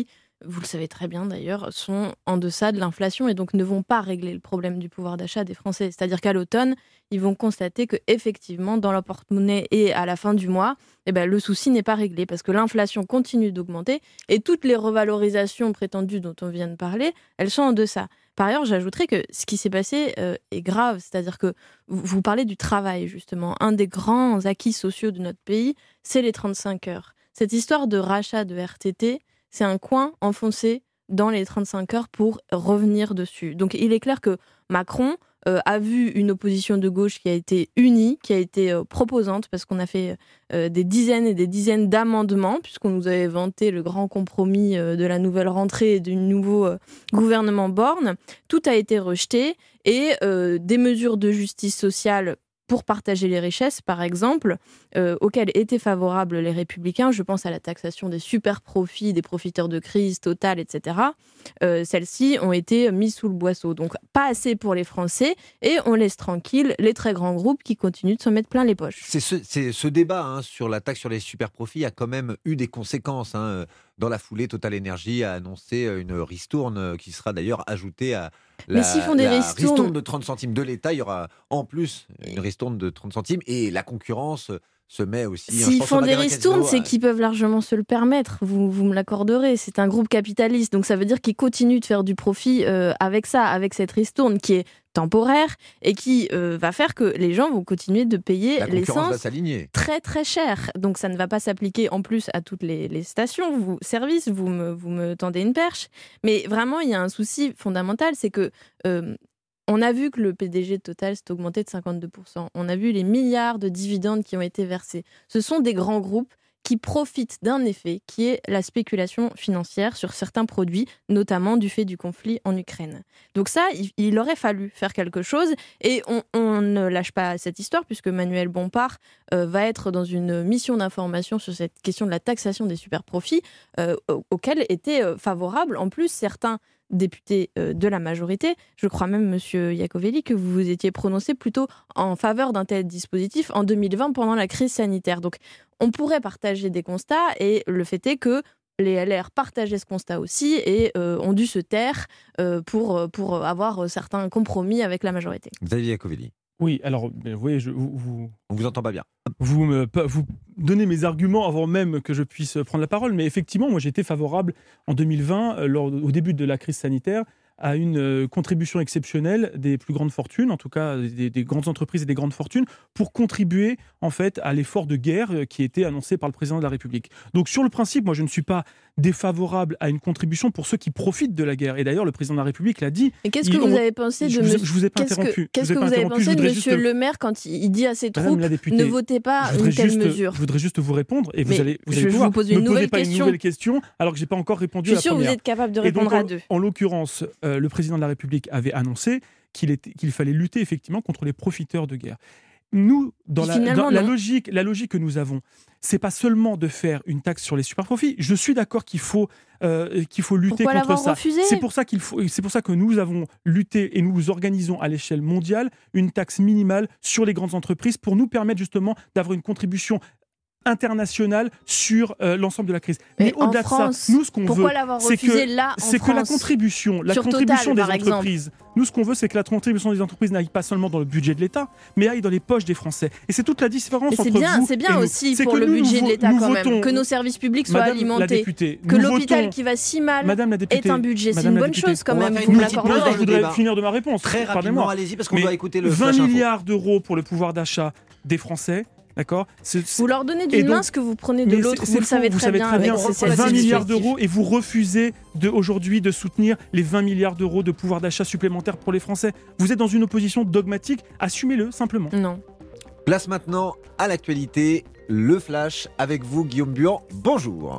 vous le savez très bien d'ailleurs, sont en deçà de l'inflation et donc ne vont pas régler le problème du pouvoir d'achat des Français. C'est-à-dire qu'à l'automne, ils vont constater qu'effectivement, dans leur porte-monnaie et à la fin du mois, eh ben, le souci n'est pas réglé parce que l'inflation continue d'augmenter et toutes les revalorisations prétendues dont on vient de parler, elles sont en deçà. Par ailleurs, j'ajouterais que ce qui s'est passé euh, est grave, c'est-à-dire que vous, vous parlez du travail justement. Un des grands acquis sociaux de notre pays, c'est les trente-cinq heures. Cette histoire de rachat de R T T, c'est un coin enfoncé dans les trente-cinq heures pour revenir dessus. Donc il est clair que Macron euh, a vu une opposition de gauche qui a été unie, qui a été euh, proposante, parce qu'on a fait euh, des dizaines et des dizaines d'amendements, puisqu'on nous avait vanté le grand compromis euh, de la nouvelle rentrée et du nouveau euh, gouvernement Borne. Tout a été rejeté et euh, des mesures de justice sociale pour partager les richesses, par exemple, euh, auxquelles étaient favorables les Républicains. Je pense à la taxation des super profits, des profiteurs de crise, Total, et cetera. Euh, celles-ci ont été mises sous le boisseau. Donc, pas assez pour les Français et on laisse tranquille les très grands groupes qui continuent de se mettre plein les poches. C'est ce, c'est ce débat hein, sur la taxe sur les super profits a quand même eu des conséquences. Hein. Dans la foulée, Total Energy a annoncé une ristourne qui sera d'ailleurs ajoutée à la, Mais s'ils font des la ristournes... ristourne de trente centimes de l'État. Il y aura en plus une ristourne de trente centimes et la concurrence se met aussi... S'ils font des ristournes, c'est qu'ils peuvent largement se le permettre, vous, vous me l'accorderez. C'est un groupe capitaliste, donc ça veut dire qu'ils continuent de faire du profit euh, avec ça, avec cette ristourne qui est temporaire et qui euh, va faire que les gens vont continuer de payer l'essence très très cher. Donc ça ne va pas s'appliquer en plus à toutes les, les stations, vous, services, vous me, vous me tendez une perche. Mais vraiment, il y a un souci fondamental, c'est que euh, on a vu que le P D G de Total s'est augmenté de cinquante-deux pour cent. On a vu les milliards de dividendes qui ont été versés. Ce sont des grands groupes qui profitent d'un effet qui est la spéculation financière sur certains produits, notamment du fait du conflit en Ukraine. Donc ça, il, il aurait fallu faire quelque chose et on, on ne lâche pas cette histoire puisque Manuel Bompard euh, va être dans une mission d'information sur cette question de la taxation des super-profits euh, auquel étaient euh, favorables en plus certains député euh, de la majorité. Je crois même, monsieur Iacovelli, que vous vous étiez prononcé plutôt en faveur d'un tel dispositif en deux mille vingt pendant la crise sanitaire. Donc, on pourrait partager des constats et le fait est que les L R partageaient ce constat aussi et euh, ont dû se taire euh, pour, pour avoir certains compromis avec la majorité. Xavier Iacovelli. Oui, alors, vous voyez, je, vous, vous... on vous entend pas bien. Vous, me, vous donnez mes arguments avant même que je puisse prendre la parole, mais effectivement, moi j'étais favorable en deux mille vingt, lors, au début de la crise sanitaire, à une contribution exceptionnelle des plus grandes fortunes, en tout cas des, des grandes entreprises et des grandes fortunes, pour contribuer en fait à l'effort de guerre qui était annoncé par le président de la République. Donc sur le principe, moi je ne suis pas défavorable à une contribution pour ceux qui profitent de la guerre. Et d'ailleurs, le président de la République l'a dit. Et qu'est-ce que vous ont... avez pensé de je, monsieur... je vous ai pas qu'est-ce interrompu. Que, qu'est-ce que vous, vous avez pensé de monsieur juste... Le Maire quand il dit à ses troupes ne votez pas une telle juste, mesure? Je voudrais juste vous répondre et vous Mais allez, vous je, allez pouvoir je vous pose me une poser nouvelle pas question. une nouvelle question alors que j'ai pas encore répondu à la première. Je suis sûr que vous êtes capable de répondre donc, à deux. En, en l'occurrence, euh, le président de la République avait annoncé qu'il, était, qu'il fallait lutter effectivement contre les profiteurs de guerre. Nous, dans, la, dans la, logique, la logique que nous avons, c'est pas seulement de faire une taxe sur les super-profits. Je suis d'accord qu'il faut, euh, qu'il faut lutter Pourquoi contre ça. Refusé c'est pour ça qu'il faut, c'est pour ça que nous avons lutté et nous organisons à l'échelle mondiale une taxe minimale sur les grandes entreprises pour nous permettre justement d'avoir une contribution internationale sur euh, l'ensemble de la crise. Mais, Mais au-delà France, de ça, nous ce qu'on veut, c'est que, là, c'est que la contribution, la contribution Total, des entreprises. Exemple. Nous ce qu'on veut, c'est que la contribution des entreprises n'aille pas seulement dans le budget de l'État, mais aille dans les poches des Français. Et c'est toute la différence et entre c'est bien, vous c'est bien et aussi nous. pour que le nous, budget nous, de l'État quand votons, même, que nos services publics soient Madame alimentés, députée, que l'hôpital votons, qui va si mal députée, est un budget. C'est Madame une bonne députée, chose quand même. Vous me l'accordez. Je voudrais finir de ma réponse. Très rapidement, allez-y parce qu'on doit écouter le vingt milliards d'euros pour le pouvoir d'achat des Français. D'accord. C'est, c'est... Vous leur donnez d'une main ce que vous prenez de l'autre, c'est, vous le savez vous très savez bien. Très bien avec vingt milliards d'euros et vous refusez de, aujourd'hui de soutenir les vingt milliards d'euros de pouvoir d'achat supplémentaire pour les Français. Vous êtes dans une opposition dogmatique, assumez-le simplement. Non. Place maintenant à l'actualité, le flash avec vous Guillaume Buan. Bonjour.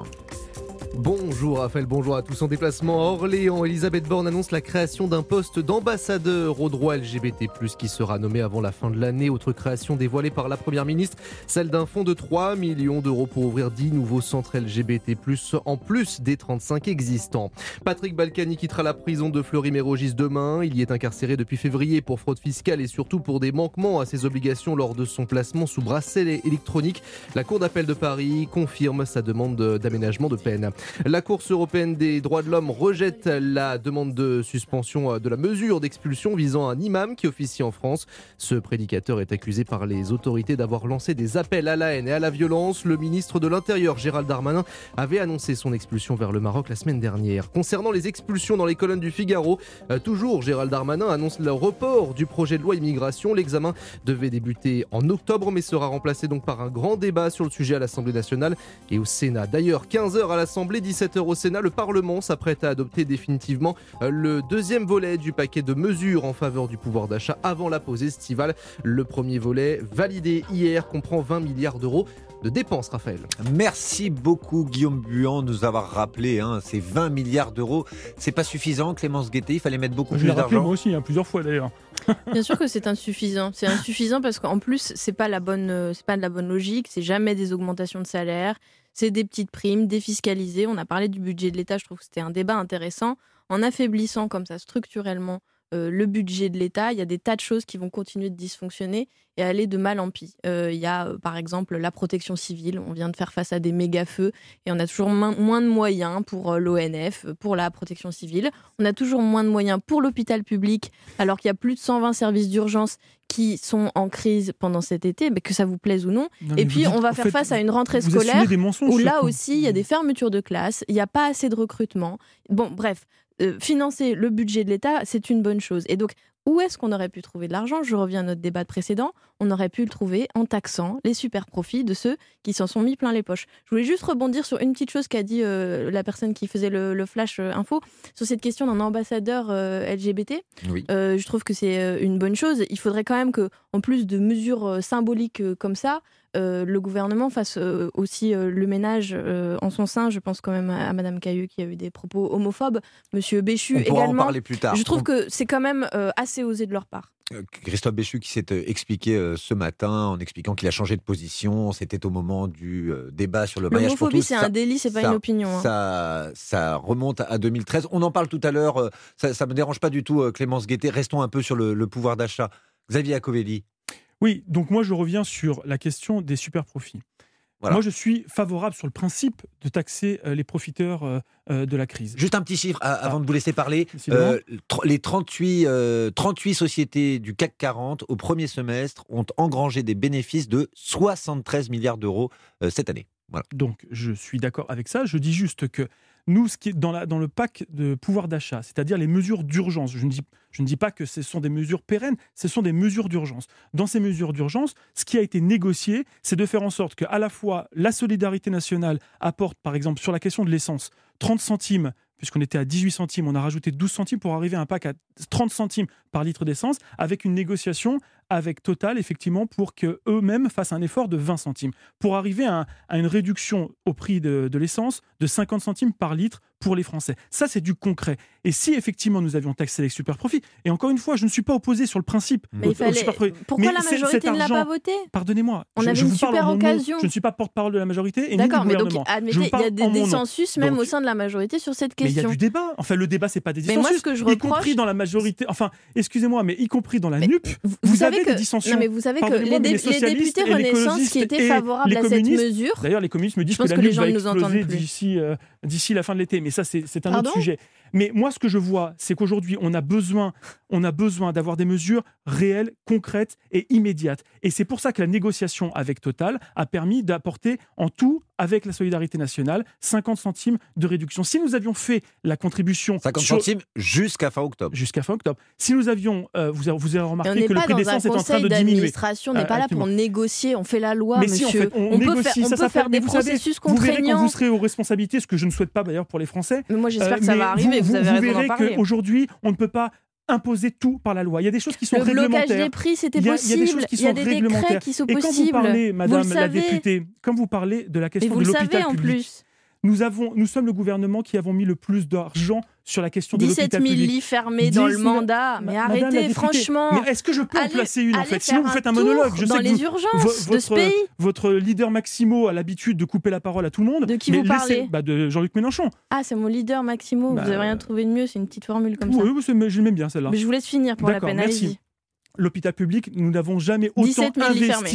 Bonjour Raphaël, bonjour à tous. En déplacement à Orléans, Elisabeth Borne annonce la création d'un poste d'ambassadeur aux droits L G B T plus, qui sera nommé avant la fin de l'année. Autre création dévoilée par la Première ministre, celle d'un fonds de trois millions d'euros pour ouvrir dix nouveaux centres L G B T plus, en plus des trente-cinq existants. Patrick Balkany quittera la prison de Fleury-Mérogis demain. Il y est incarcéré depuis février pour fraude fiscale et surtout pour des manquements à ses obligations lors de son placement sous bracelet électronique. La Cour d'appel de Paris confirme sa demande d'aménagement de peine. La Cour européenne des droits de l'homme rejette la demande de suspension de la mesure d'expulsion visant un imam qui officie en France. Ce prédicateur est accusé par les autorités d'avoir lancé des appels à la haine et à la violence. Le ministre de l'Intérieur, Gérald Darmanin, avait annoncé son expulsion vers le Maroc la semaine dernière. Concernant les expulsions dans les colonnes du Figaro, euh, toujours Gérald Darmanin annonce le report du projet de loi immigration. L'examen devait débuter en octobre mais sera remplacé donc par un grand débat sur le sujet à l'Assemblée nationale et au Sénat. D'ailleurs, quinze heures à l'Assemblée, dix-sept heures au Sénat, le Parlement s'apprête à adopter définitivement le deuxième volet du paquet de mesures en faveur du pouvoir d'achat avant la pause estivale. Le premier volet, validé hier, comprend vingt milliards d'euros de dépenses, Raphaël. Merci beaucoup Guillaume Buand de nous avoir rappelé hein, ces vingt milliards d'euros. C'est pas suffisant, Clémence Guettet, il fallait mettre beaucoup Je plus l'ai rappelé d'argent. moi aussi, hein, plusieurs fois d'ailleurs. Bien sûr que c'est insuffisant. C'est insuffisant parce qu'en plus, c'est pas la bonne, euh, c'est pas de la bonne logique. C'est jamais des augmentations de salaire. C'est des petites primes défiscalisées. On a parlé du budget de l'État. Je trouve que c'était un débat intéressant. En affaiblissant comme ça structurellement euh, le budget de l'État, il y a des tas de choses qui vont continuer de dysfonctionner et aller de mal en pis. Euh, il y a euh, par exemple la protection civile. On vient de faire face à des méga-feux et on a toujours moins, moins de moyens pour euh, l'O N F, pour la protection civile. On a toujours moins de moyens pour l'hôpital public alors qu'il y a plus de cent vingt services d'urgence qui sont en crise pendant cet été, mais que ça vous plaise ou non. Non, et mais puis vous dites, on va en faire fait, face à une rentrée vous scolaire assumez des mensonges, où là surtout. aussi il y a des fermetures de classes, il n'y a pas assez de recrutement. Bon, bref, euh, financer le budget de l'État, c'est une bonne chose. Et donc, où est-ce qu'on aurait pu trouver de l'argent ? Je reviens à notre débat précédent. On aurait pu le trouver en taxant les super profits de ceux qui s'en sont mis plein les poches. Je voulais juste rebondir sur une petite chose qu'a dit euh, la personne qui faisait le, le flash euh, info sur cette question d'un ambassadeur euh, L G B T. Oui. Euh, je trouve que c'est euh, une bonne chose. Il faudrait quand même que, en plus de mesures euh, symboliques euh, comme ça, euh, le gouvernement fasse euh, aussi euh, le ménage euh, en son sein. Je pense quand même à, à Madame Cailleux qui a eu des propos homophobes, Monsieur Béchu On pourra également. en parler plus tard. Je trouve On- que c'est quand même euh, assez osé de leur part. Euh, Christophe Béchu qui s'est euh, expliqué euh, ce matin en expliquant qu'il a changé de position. C'était au moment du euh, débat sur le mariage pour L'homophobie, tous. c'est Ça- un délit, c'est pas ça- une opinion. hein. Ça, ça remonte à deux mille treize. On en parle tout à l'heure. euh, Ça ne me dérange pas du tout, euh, Clémence Guettet. Restons un peu sur le, le pouvoir d'achat. Xavier Iacovelli. Oui, donc moi je reviens sur la question des super profits. Voilà. Moi je suis favorable sur le principe de taxer euh, les profiteurs euh, euh, de la crise. Juste un petit chiffre à- avant de vous laisser parler. Décidément. Euh, tr- les trente-huit, euh, trente-huit sociétés du C A C quarante au premier semestre ont engrangé des bénéfices de soixante-treize milliards d'euros euh, cette année. Voilà. Donc je suis d'accord avec ça. Je dis juste que nous, ce qui est dans, la, dans le pack de pouvoir d'achat, c'est-à-dire les mesures d'urgence, je ne, dis, je ne dis pas que ce sont des mesures pérennes, ce sont des mesures d'urgence. Dans ces mesures d'urgence, ce qui a été négocié, c'est de faire en sorte qu'à la fois la solidarité nationale apporte, par exemple, sur la question de l'essence, trente centimes, puisqu'on était à dix-huit centimes, on a rajouté douze centimes pour arriver à un pack à trente centimes par litre d'essence, avec une négociation avec Total, effectivement, pour qu'eux-mêmes fassent un effort de vingt centimes, pour arriver à, un- à une réduction au prix de, de l'essence de cinquante centimes par litre pour les Français. Ça, c'est du concret. Et si, effectivement, nous avions taxé les super profits, et encore une fois, je ne suis pas opposé sur le principe Mais au- il au fallait- super profit. Pourquoi Mais la c'est- majorité cet ne l'a argent- pas voté ? Pardonnez-moi. On je, avait je une vous parle super en mon nom. occasion. Je ne suis pas porte-parole de la majorité et D'accord, ni mais du donc gouvernement. admettez, Je vous il y a parle des en mon nom. dissensus même Donc, au sein de la majorité sur cette mais il y question. a du débat. Enfin, le débat, c'est pas des Mais dissensus. moi, ce que je y reproche- compris dans la majorité. Enfin, excusez-moi, mais y compris dans la N U P, vous, Vous savez avez que des dissensions. non mais vous savez que Pardonnez-moi, les, mais dé- les socialistes députés et les Renaissance qui écologistes étaient et favorables les à cette communistes- mesure. D'ailleurs, les communistes me disent je pense que la que les N U P gens va ne nous entendent exploser plus. d'ici euh, d'ici la fin de l'été. Mais ça, c'est c'est un Pardon autre sujet. Mais moi, ce que je vois, c'est qu'aujourd'hui, on a besoin, on a besoin d'avoir des mesures réelles, concrètes et immédiates. Et c'est pour ça que la négociation avec Total a permis d'apporter en tout, avec la solidarité nationale, cinquante centimes de réduction. Si nous avions fait la contribution... cinquante sur- centimes jusqu'à fin octobre. Jusqu'à fin octobre. Si nous avions, euh, vous, avez, vous avez Et on remarqué n'est que le pas prix dans un d'essence est en train conseil de diminuer. d'administration, on n'est Euh, pas là pour absolument. négocier, on fait la loi, Mais monsieur. si, en fait, on, peut négocie, faire, on ça peut s'appelle- faire des mais vous savez, processus vous verrez quand contraignants. vous serez aux responsabilités, ce que je ne souhaite pas d'ailleurs pour les Français. Mais moi, j'espère Euh, que ça mais va arriver, vous, avez raison d'en verrez parler. qu'aujourd'hui, on ne peut pas imposer tout par la loi. Il y a des choses qui sont Le blocage réglementaires. des prix, c'était Il y a- possible. Il y a des choses qui Il y a sont des décrets réglementaires. qui sont Et quand vous possibles. parlez, Vous Madame le la savez. députée, quand vous parlez de la Mais question vous de le l'hôpital savez en public, plus. nous, avons, nous sommes le gouvernement qui avons mis le plus d'argent sur la question de dix-sept l'hôpital mille public. lits fermés dans le dix- mandat. Mais Ma- Madame la arrêtez, députée, franchement. Mais est-ce que je peux en Allez- placer une en allez fait Sinon, vous faire faites un un monologue. tour Je sais dans que les vous- urgences vo- de ce votre, pays. votre leader Maximo a l'habitude de couper la parole à tout le monde. De qui mais vous laissez- parlez bah, De Jean-Luc Mélenchon. Ah, c'est mon leader Maximo. Bah, euh, Vous n'avez rien trouvé de mieux, c'est une petite formule comme ça. Oui, oui, c'est- je l'aime bien celle-là. Mais je vous laisse finir pour la D'accord, peine, merci. allez-y. L'hôpital public, nous n'avons jamais autant dix-sept mille lits fermés. investi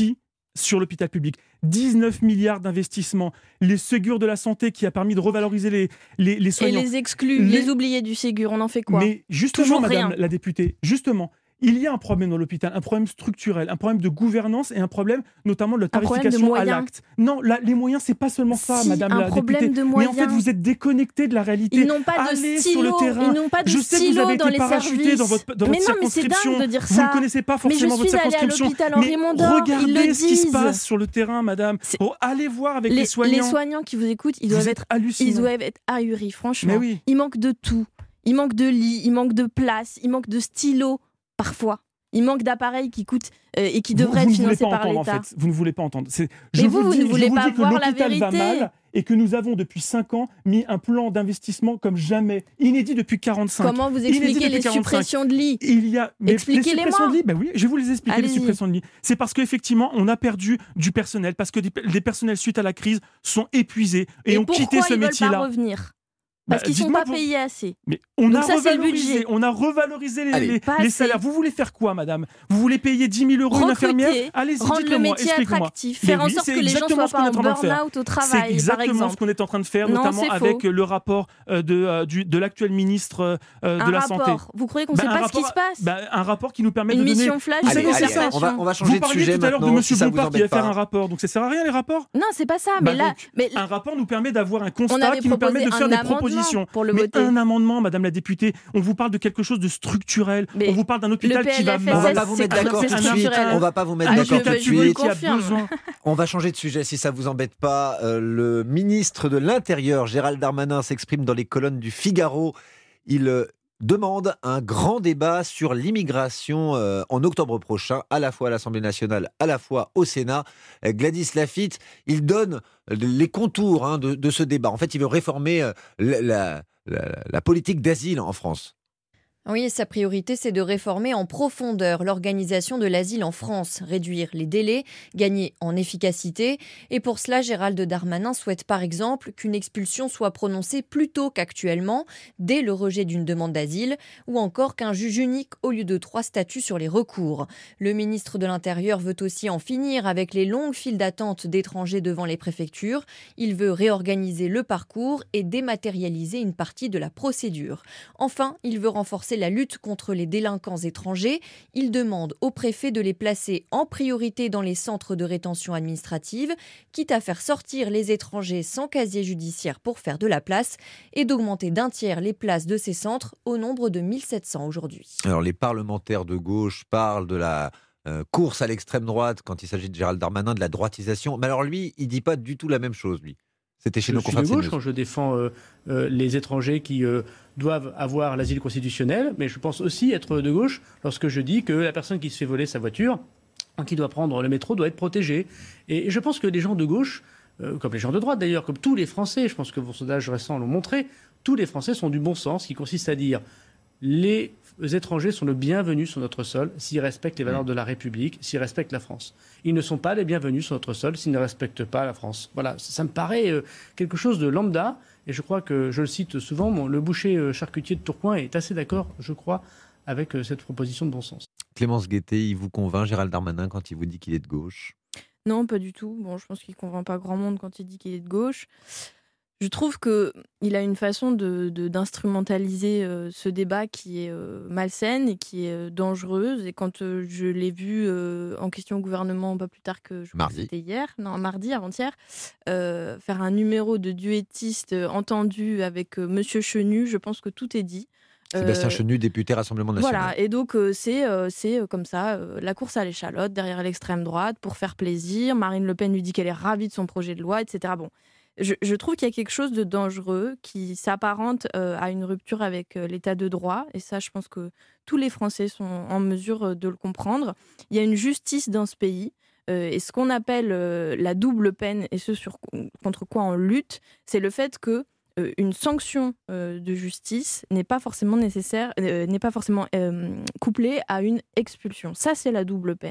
sur l'hôpital public. dix-neuf milliards d'investissements. Les Ségur de la santé qui a permis de revaloriser les, les, les soignants. Et les exclus, les... les oubliés du Ségur, on en fait quoi? Mais justement, Toujours madame rien. la députée, justement, il y a un problème dans l'hôpital, un problème structurel, un problème de gouvernance et un problème notamment de la tarification à l'acte. Non, la, les moyens, c'est pas seulement ça, si, madame un la députée. De mais en fait, vous êtes déconnecté de la réalité. Ils n'ont pas Allez de stylo, sur le terrain. Ils n'ont pas de Je sais que vous avez dans été les parachuté services. dans votre, dans mais votre non, mais c'est circonscription. dingue de dire ça. Vous ne connaissez pas forcément votre circonscription. Mais je suis allée à l'hôpital Henri mais Mondor, regardez ils le ce qui se disent. passe sur le terrain, madame. Oh, allez voir avec les, les soignants. Les soignants qui vous écoutent, ils doivent, être, ils doivent être ahuris, franchement. Oui. Il manque de tout. Il manque de lits, il manque de place, il manque de stylos, parfois. Il manque d'appareils qui coûtent euh, et qui devraient vous, être vous financés entendre, par l'État. En fait. Vous ne voulez pas entendre. C'est, Mais je vous, vous, vous dis, ne voulez je vous pas dis que voir la l'hôpital va vérité. mal et que nous avons depuis cinq ans mis un plan d'investissement comme jamais, inédit depuis quarante-cinq. Comment vous expliquez les suppressions de lits? Il y a mais Expliquez-les-moi. Les suppressions de lits, ben oui, je vais vous les expliquer. Allez-y. Les suppressions de lits. C'est parce qu'effectivement, on a perdu du personnel, parce que des, des personnels suite à la crise sont épuisés et, et ont quitté ce métier-là. Pourquoi ils veulent pas revenir? Parce bah, qu'ils ne sont pas pour... payés assez. Mais on Donc a ça, revalorisé, on a revalorisé les, Allez, les, pas les assez. salaires. Vous voulez faire quoi, madame? Vous voulez payer dix mille euros une infirmière? Allez-y, rendre dites-le le moi, métier expliquez-moi. attractif, Mais faire en oui, sorte c'est que les gens exactement soient ce qu'on pas est en en train de faire. burn-out au travail, par C'est exactement exemple. ce qu'on est en train de faire, Non, notamment c'est avec faux. le rapport euh, de, euh, du, de l'actuel ministre euh, de un la rapport. Santé. Vous croyez qu'on ne Bah, sait un pas rapport, ce qui se passe? bah, Un rapport qui nous permet Une de donner... mission flash, Vous allez, savez, allez, c'est ça. on va, on va changer Vous de parliez sujet tout à l'heure de maintenant, M. si ça vous Bompard qui embête va faire pas. un rapport. Donc ça sert à rien, les rapports? Non, c'est pas ça. Bah Mais là, donc, mais un rapport nous permet d'avoir un on constat avait qui nous permet de proposé faire un des amendement propositions. pour le Mais voter. un amendement, madame la députée, on vous parle de quelque chose de structurel. Mais on vous parle d'un hôpital le qui va P L F S S, mal. On va pas vous c'est mettre comme d'accord c'est tout de suite. structurel. On va pas vous mettre Ah, d'accord je tout de veux- je vous le suite. qui a confirme. besoin. On va changer de sujet si ça vous embête pas. Euh, le ministre de l'Intérieur, Gérald Darmanin, s'exprime dans les colonnes du Figaro. Il euh, demande un grand débat sur l'immigration euh, en octobre prochain, à la fois à l'Assemblée nationale, à la fois au Sénat. Euh, Gladys Laffitte, il donne les contours hein, de, de ce débat. En fait, il veut réformer euh, la, la, la, la politique d'asile en France. Oui, sa priorité, c'est de réformer en profondeur l'organisation de l'asile en France, réduire les délais, gagner en efficacité. Et pour cela, Gérald Darmanin souhaite par exemple qu'une expulsion soit prononcée plus tôt qu'actuellement, dès le rejet d'une demande d'asile, ou encore qu'un juge unique au lieu de trois statuts sur les recours. Le ministre de l'Intérieur veut aussi en finir avec les longues files d'attente d'étrangers devant les préfectures. Il veut réorganiser le parcours et dématérialiser une partie de la procédure. Enfin, il veut renforcer la lutte contre les délinquants étrangers. Il demande au préfet de les placer en priorité dans les centres de rétention administrative, quitte à faire sortir les étrangers sans casier judiciaire pour faire de la place, et d'augmenter d'un tiers les places de ces centres au nombre de mille sept cents aujourd'hui. Alors les parlementaires de gauche parlent de la euh, course à l'extrême droite quand il s'agit de Gérald Darmanin, de la droitisation. Mais alors lui, il dit pas du tout la même chose, lui. C'était chez je nos suis confrères de de gauche CNews. quand je défends euh, euh, les étrangers qui euh, doivent avoir l'asile constitutionnel, mais je pense aussi être de gauche lorsque je dis que la personne qui se fait voler sa voiture, qui doit prendre le métro, doit être protégée. Et je pense que les gens de gauche, euh, comme les gens de droite d'ailleurs, comme tous les Français, je pense que vos sondages récents l'ont montré, tous les Français sont du bon sens, qui consiste à dire les étrangers sont le bienvenu sur notre sol s'ils respectent les valeurs de la République, s'ils respectent la France. Ils ne sont pas les bienvenus sur notre sol s'ils ne respectent pas la France. Voilà, ça, ça me paraît euh, quelque chose de lambda, et je crois que, je le cite souvent, mon, le boucher euh, charcutier de Tourcoing est assez d'accord, je crois, avec euh, cette proposition de bon sens. Clémence Guettet, il vous convainc, Gérald Darmanin, quand il vous dit qu'il est de gauche? Non, pas du tout. Bon, je pense qu'il ne convainc pas grand monde quand il dit qu'il est de gauche. Je trouve qu'il a une façon de, de, d'instrumentaliser euh, ce débat qui est euh, malsaine et qui est euh, dangereuse. Et quand euh, je l'ai vu euh, en question au gouvernement, pas plus tard que je crois que c'était hier, non, mardi, avant-hier, euh, faire un numéro de duettiste euh, entendu avec euh, Monsieur Chenu, je pense que tout est dit. Sébastien Chenu, député Rassemblement National. Voilà, et donc euh, c'est, euh, c'est euh, comme ça, euh, la course à l'échalote derrière l'extrême droite pour faire plaisir. Marine Le Pen lui dit qu'elle est ravie de son projet de loi, et cetera. Bon, je, je trouve qu'il y a quelque chose de dangereux qui s'apparente euh, à une rupture avec euh, l'état de droit, et ça, je pense que tous les Français sont en mesure de le comprendre. Il y a une justice dans ce pays. Euh, et ce qu'on appelle euh, la double peine, et ce sur, contre quoi on lutte, c'est le fait que Euh, une sanction euh, de justice n'est pas forcément nécessaire, euh, n'est pas forcément euh, couplée à une expulsion. Ça, c'est la double peine.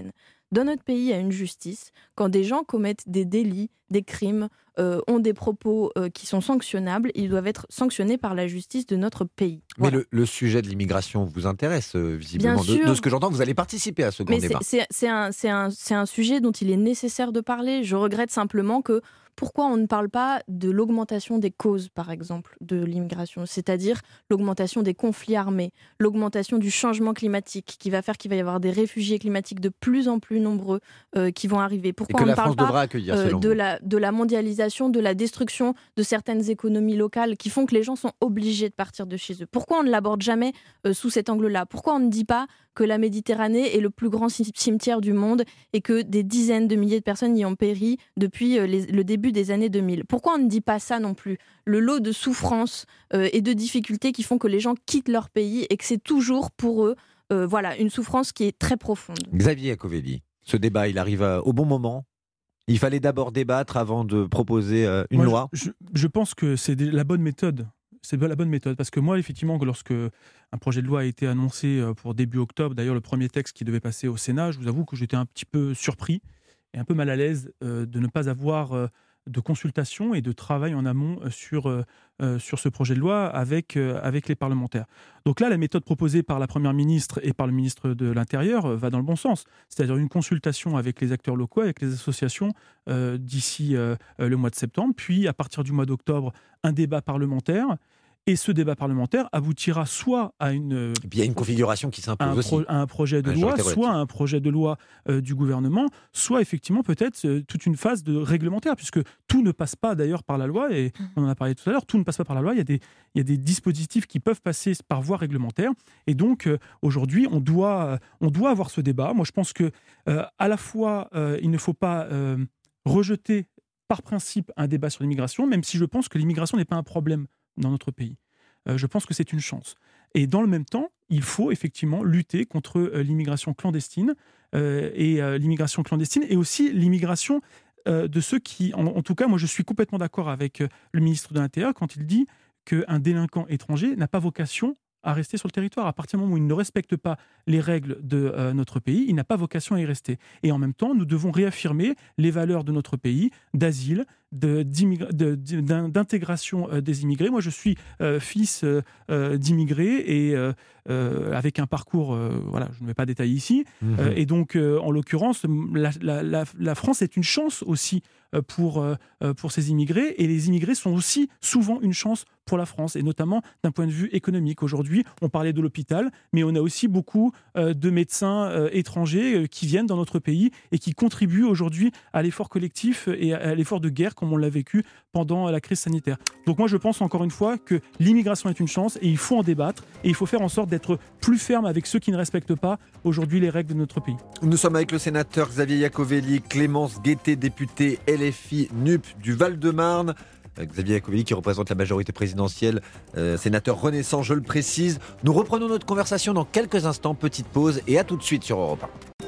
dans notre pays, il y a une justice. Quand des gens commettent des délits, des crimes, euh, ont des propos euh, qui sont sanctionnables, ils doivent être sanctionnés par la justice de notre pays. Mais Voilà. le, le sujet de l'immigration vous intéresse, euh, visiblement. De, de ce que j'entends, vous allez participer à ce grand Mais débat. c'est, c'est, c'est, un, c'est, un, c'est un sujet dont il est nécessaire de parler. Je regrette simplement que pourquoi on ne parle pas de l'augmentation des causes, par exemple, de l'immigration, c'est-à-dire l'augmentation des conflits armés, l'augmentation du changement climatique, qui va faire qu'il va y avoir des réfugiés climatiques de plus en plus nombreux euh, qui vont arriver. Pourquoi Et que on la ne parle France pas devra accueillir, selon de, vous. la, de la mondialisation, de la destruction de certaines économies locales qui font que les gens sont obligés de partir de chez eux? Pourquoi on ne l'aborde jamais euh, sous cet angle-là? Pourquoi on ne dit pas que la Méditerranée est le plus grand cimetière du monde et que des dizaines de milliers de personnes y ont péri depuis euh, les, le début des années deux mille? Pourquoi on ne dit pas ça non plus? Le lot de souffrances euh, et de difficultés qui font que les gens quittent leur pays et que c'est toujours pour eux euh, voilà, une souffrance qui est très profonde. Xavier Iacovelli, ce débat, il arrive à- au bon moment. Il fallait d'abord débattre avant de proposer euh, une Moi, loi. je, je- je pense que c'est des- la bonne méthode. C'est la bonne méthode parce que moi, effectivement, que lorsque un projet de loi a été annoncé euh, pour début octobre, d'ailleurs le premier texte qui devait passer au Sénat, je vous avoue que j'étais un petit peu surpris et un peu mal à l'aise euh, de ne pas avoir euh, de consultation et de travail en amont euh, sur, euh, euh, sur ce projet de loi avec, euh, avec les parlementaires. Donc là, la méthode proposée par la Première ministre et par le ministre de l'Intérieur euh, va dans le bon sens, c'est-à-dire une consultation avec les acteurs locaux, avec les associations euh, d'ici euh, euh, le mois de septembre, puis à partir du mois d'octobre, un débat parlementaire. Et ce débat parlementaire aboutira soit à une, Et puis il y a une configuration qui s'impose un, aussi. pro- à un projet de loi, Majorité soit relative. à un projet de loi euh, du gouvernement, soit effectivement peut-être euh, toute une phase de réglementaire, puisque tout ne passe pas d'ailleurs par la loi, et on en a parlé tout à l'heure, tout ne passe pas par la loi, il y a des, il y a des dispositifs qui peuvent passer par voie réglementaire, et donc euh, aujourd'hui on doit, euh, on doit avoir ce débat. Moi je pense que euh, à la fois euh, il ne faut pas euh, rejeter par principe un débat sur l'immigration, même si je pense que l'immigration n'est pas un problème dans notre pays. Euh, je pense que c'est une chance. Et dans le même temps, il faut effectivement lutter contre euh, l'immigration clandestine euh, et euh, l'immigration clandestine et aussi l'immigration euh, de ceux qui, en, en tout cas, moi je suis complètement d'accord avec euh, le ministre de l'Intérieur quand il dit qu'un délinquant étranger n'a pas vocation à rester sur le territoire. À partir du moment où il ne respecte pas les règles de euh, notre pays, il n'a pas vocation à y rester. Et en même temps, nous devons réaffirmer les valeurs de notre pays, d'asile, de, d'immigra- de- d'in- d'intégration euh, des immigrés. Moi, je suis euh, fils euh, euh, d'immigrés et euh, euh, avec un parcours, euh, voilà, je ne vais pas détailler ici. Mhm. Euh, et donc, euh, en l'occurrence, la, la- la- la France est une chance aussi euh, pour, euh, euh, pour ces immigrés. Et les immigrés sont aussi souvent une chance pour la France, et notamment d'un point de vue économique. Aujourd'hui, on parlait de l'hôpital, mais on a aussi beaucoup euh, de médecins euh, étrangers euh, qui viennent dans notre pays et qui contribuent aujourd'hui à l'effort collectif et à, à l'effort de guerre, comme on l'a vécu pendant la crise sanitaire. Donc moi, je pense encore une fois que l'immigration est une chance et il faut en débattre et il faut faire en sorte d'être plus ferme avec ceux qui ne respectent pas aujourd'hui les règles de notre pays. Nous sommes avec le sénateur Xavier Iacovelli, Clémence Guettet, député L F I N U P du Val-de-Marne. Euh, Xavier Iacovelli qui représente la majorité présidentielle, euh, sénateur Renaissance, je le précise. Nous reprenons notre conversation dans quelques instants, petite pause et à tout de suite sur Europe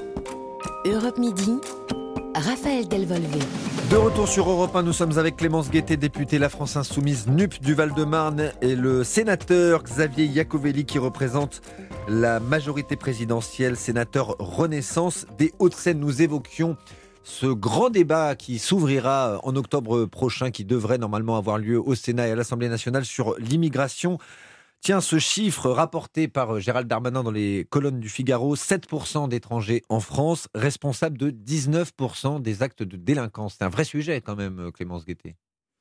un. Europe Midi, Raphaël Delvolvé. De retour sur Europe un, nous sommes avec Clémence Guettet, députée La France Insoumise N U P du Val-de-Marne et le sénateur Xavier Iacovelli qui représente la majorité présidentielle, sénateur Renaissance des Hauts-de-Seine. Nous évoquions ce grand débat qui s'ouvrira en octobre prochain, qui devrait normalement avoir lieu au Sénat et à l'Assemblée nationale sur l'immigration. Tiens, ce chiffre rapporté par Gérald Darmanin dans les colonnes du Figaro, sept pour cent d'étrangers en France, responsables de dix-neuf pour cent des actes de délinquance. C'est un vrai sujet quand même, Clémence Guettet.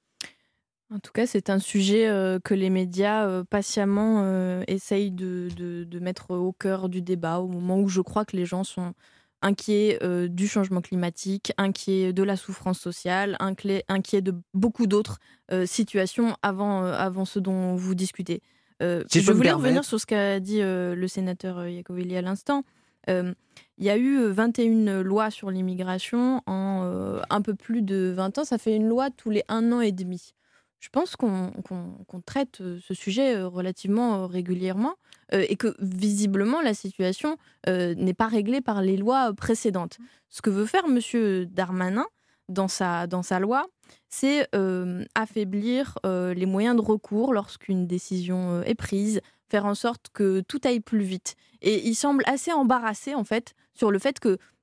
En tout cas, c'est un sujet euh, que les médias euh, patiemment euh, essayent de, de, de mettre au cœur du débat, au moment où je crois que les gens sont inquiets euh, du changement climatique, inquiets de la souffrance sociale, inquiets, inquiets de beaucoup d'autres euh, situations avant, euh, avant ce dont vous discutez. Euh, Si je je peux me voulais permettre. revenir sur ce qu'a dit euh, le sénateur euh, Iacovelli à l'instant. Euh, il y a eu vingt et une lois sur l'immigration en euh, un peu plus de vingt ans. Ça fait une loi tous les un an et demi. Je pense qu'on qu'on- qu'on traite euh, ce sujet euh, relativement euh, régulièrement euh, et que visiblement la situation euh, n'est pas réglée par les lois précédentes. Ce que veut faire M. Darmanin dans sa, dans sa loi, c'est euh, affaiblir euh, les moyens de recours lorsqu'une décision euh, est prise, faire en sorte que tout aille plus vite. Et il semble assez embarrassé en fait sur le fait que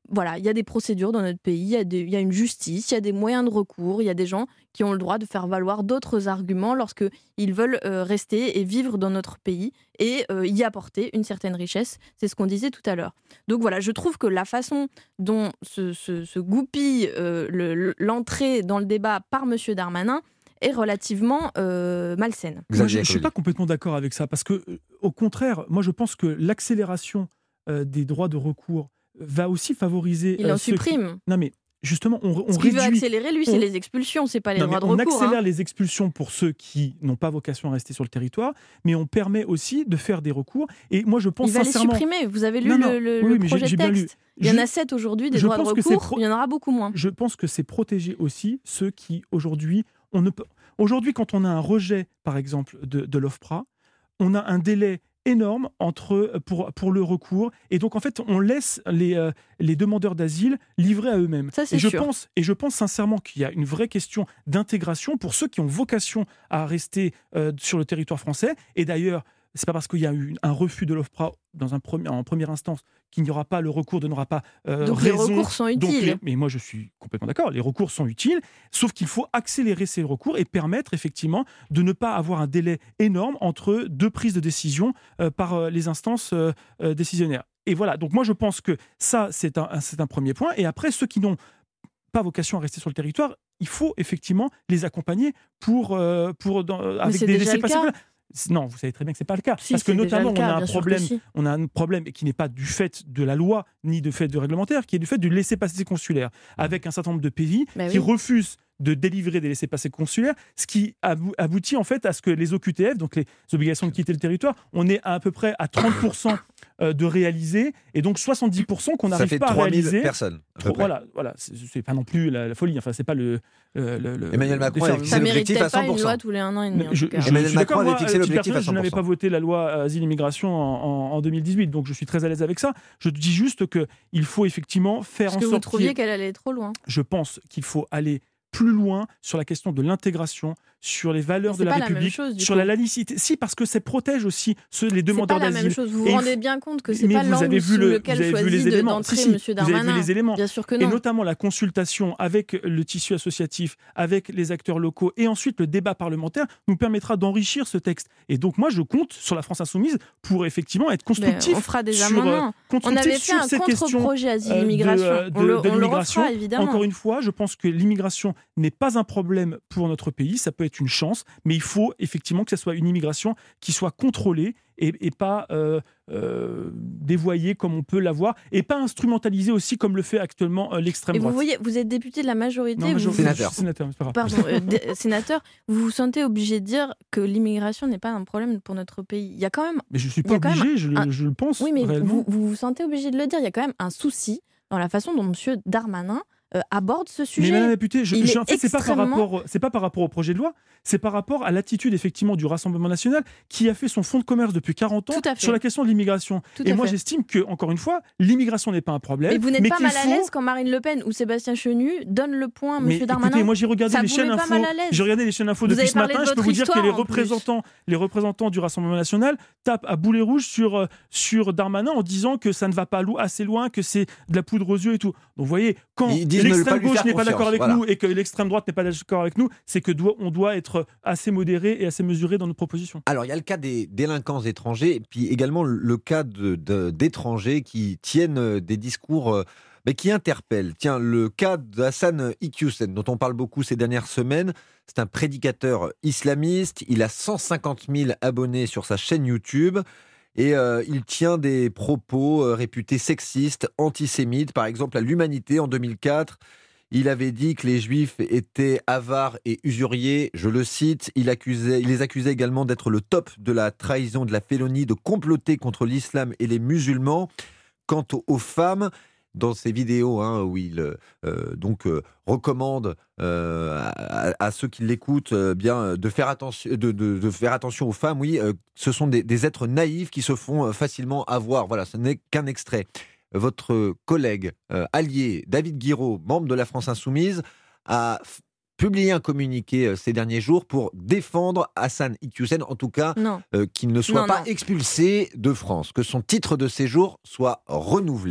voilà, il y a des procédures dans notre pays, il y a des, il y a une justice, il y a des moyens de recours, il y a des gens qui ont le droit de faire valoir d'autres arguments lorsqu'ils veulent euh, rester et vivre dans notre pays et euh, y apporter une certaine richesse. C'est ce qu'on disait tout à l'heure. Donc voilà, je trouve que la façon dont se, se, se goupille euh, le, l'entrée dans le débat par M. Darmanin est relativement euh, malsaine. Moi, je ne suis pas complètement d'accord avec ça, parce que, euh, au contraire, moi je pense que l'accélération euh, des droits de recours va aussi favoriser... Il euh, en ceux supprime. Qui... Non mais, justement, on, on Ce qu'il réduit... veut accélérer, lui, on... c'est les expulsions, c'est pas les non, droits de on recours. On accélère hein. les expulsions pour ceux qui n'ont pas vocation à rester sur le territoire, mais on permet aussi de faire des recours. Et moi, je pense Il va sincèrement... les supprimer. Vous avez lu non, non. le, le, oui, le projet j'ai, j'ai de texte. Il y en a sept aujourd'hui, des droits de recours. Pro... Il y en aura beaucoup moins. Je pense que c'est protéger aussi ceux qui, aujourd'hui, on ne peut... Aujourd'hui, quand on a un rejet, par exemple, de, de l'OFPRA, on a un délai énorme entre, pour, pour le recours. Et donc, en fait, on laisse les, euh, les demandeurs d'asile livrés à eux-mêmes. Ça, c'est et, je sûr. pense, et je pense sincèrement qu'il y a une vraie question d'intégration pour ceux qui ont vocation à rester euh, sur le territoire français. Et d'ailleurs, c'est pas parce qu'il y a eu un refus de l'OFPRA dans un premier, en première instance qu'il n'y aura pas le recours, de n'aura pas euh, Donc raison. les recours sont utiles. Donc, les, mais moi je suis complètement d'accord, les recours sont utiles, sauf qu'il faut accélérer ces recours et permettre effectivement de ne pas avoir un délai énorme entre deux prises de décision euh, par euh, les instances euh, euh, décisionnaires. Et voilà, donc moi je pense que ça c'est un, un, c'est un premier point. Et après, ceux qui n'ont pas vocation à rester sur le territoire, il faut effectivement les accompagner pour, euh, pour dans, avec des laissez-passer. Non, vous savez très bien que c'est pas le cas, si, parce que notamment cas, on a un problème, si. on a un problème qui n'est pas du fait de la loi ni de fait de réglementaire, qui est du fait du laissez-passer consulaire, avec un certain nombre de pays bah qui oui. refusent de délivrer des laissez-passer consulaires, ce qui aboutit en fait à ce que les O Q T F, donc les obligations de quitter le territoire, on est à, à peu près à trente pour cent de réaliser, et donc soixante-dix pour cent qu'on n'arrive pas à réaliser. Ça fait trois mille personnes. Trop, voilà, voilà, c'est, c'est pas non plus la, la folie. Enfin, c'est pas le. le, le Emmanuel Macron a fixé l'objectif à cent pour cent. Ça méritait pas une loi tous les un an et demi. Je, je, Emmanuel je Macron avait fixé l'objectif à cent pour cent. Je n'avais pas voté la loi asile-immigration en, en, en deux mille dix-huit, donc je suis très à l'aise avec ça. Je dis juste qu'il faut effectivement faire Parce en que sorte. Vous trouviez qu'elle allait trop loin. Je pense qu'il faut aller plus loin sur la question de l'intégration, sur les valeurs de la République, chose, sur coup. la laïcité. Si, parce que ça protège aussi ceux, les demandeurs d'asile. C'est pas la même chose. Vous vous rendez bien compte que c'est mais pas vous l'angle avez vu sous le, lequel vous avez vu les choisit éléments. d'entrer si, si, M. Darmanin. Vous avez vu les éléments. Bien sûr que non. Et notamment la consultation avec le tissu associatif, avec les acteurs locaux, et ensuite le débat parlementaire nous permettra d'enrichir ce texte. Et donc moi, je compte sur la France Insoumise pour effectivement être constructif. Mais on fera des sur, amendements. On avait fait un contre-projet asile-immigration. On, le, on le refera évidemment. Encore une fois, je pense que l'immigration n'est pas un problème pour notre pays. Ça peut être une chance, mais il faut effectivement que ce soit une immigration qui soit contrôlée et, et pas euh, euh, dévoyée comme on peut l'avoir, et pas instrumentalisée aussi comme le fait actuellement euh, l'extrême et droite. Vous voyez, vous êtes député de la majorité. Non, vous, sénateur. sénateur, c'est pas grave. Pardon, euh, d- sénateur, vous vous sentez obligé de dire que l'immigration n'est pas un problème pour notre pays. Il y a quand même. Mais je suis pas obligé, je, un... je le pense. Oui, mais réellement. vous, vous vous sentez obligé de le dire. Il y a quand même un souci dans la façon dont M. Darmanin Euh, aborde ce sujet. Mais Madame la députée, je, je, en fait, extrêmement... c'est pas par rapport, c'est pas par rapport au projet de loi, c'est par rapport à l'attitude effectivement du Rassemblement national qui a fait son fonds de commerce depuis quarante ans sur la question de l'immigration. Tout et moi, fait. j'estime que, encore une fois, l'immigration n'est pas un problème. Mais vous n'êtes mais pas mal à faut... l'aise quand Marine Le Pen ou Sébastien Chenu donnent le point à M. Darmanin. Écoutez, moi j'ai regardé Ça les chaînes info. J'ai regardé les chaînes info vous depuis ce matin. Je peux vous dire que les en représentants, les représentants du Rassemblement national tapent à boulet rouge sur sur Darmanin en disant que ça ne va pas assez loin, que c'est de la poudre aux yeux et tout. Donc vous voyez, quand l'extrême gauche n'est pas d'accord avec voilà. nous et que l'extrême droite n'est pas d'accord avec nous, c'est que doit, on doit être assez modéré et assez mesuré dans nos propositions. Alors il y a le cas des délinquants étrangers, et puis également le cas de, de, d'étrangers qui tiennent des discours euh, mais qui interpellent. Tiens, le cas d'Hassan Iqiyoussen, dont on parle beaucoup ces dernières semaines, c'est un prédicateur islamiste, il a cent cinquante mille abonnés sur sa chaîne YouTube. Et euh, il tient des propos euh, réputés sexistes, antisémites. Par exemple, à l'Humanité, en deux mille quatre, il avait dit que les Juifs étaient avares et usuriers. Je le cite, il, accusait, il les accusait également d'être le top de la trahison, de la félonie, de comploter contre l'islam et les musulmans. Quant aux femmes, dans ses vidéos hein, où il euh, donc, euh, recommande euh, à, à ceux qui l'écoutent euh, bien, de, faire attention, de, de, de faire attention aux femmes, oui, euh, ce sont des, des êtres naïfs qui se font facilement avoir. Voilà, ce n'est qu'un extrait. Votre collègue euh, allié, David Guiraud, membre de la France Insoumise, a f- publié un communiqué euh, ces derniers jours pour défendre Hassan Iqiyoussen, en tout cas, euh, qu'il ne soit non, pas non. expulsé de France, que son titre de séjour soit renouvelé.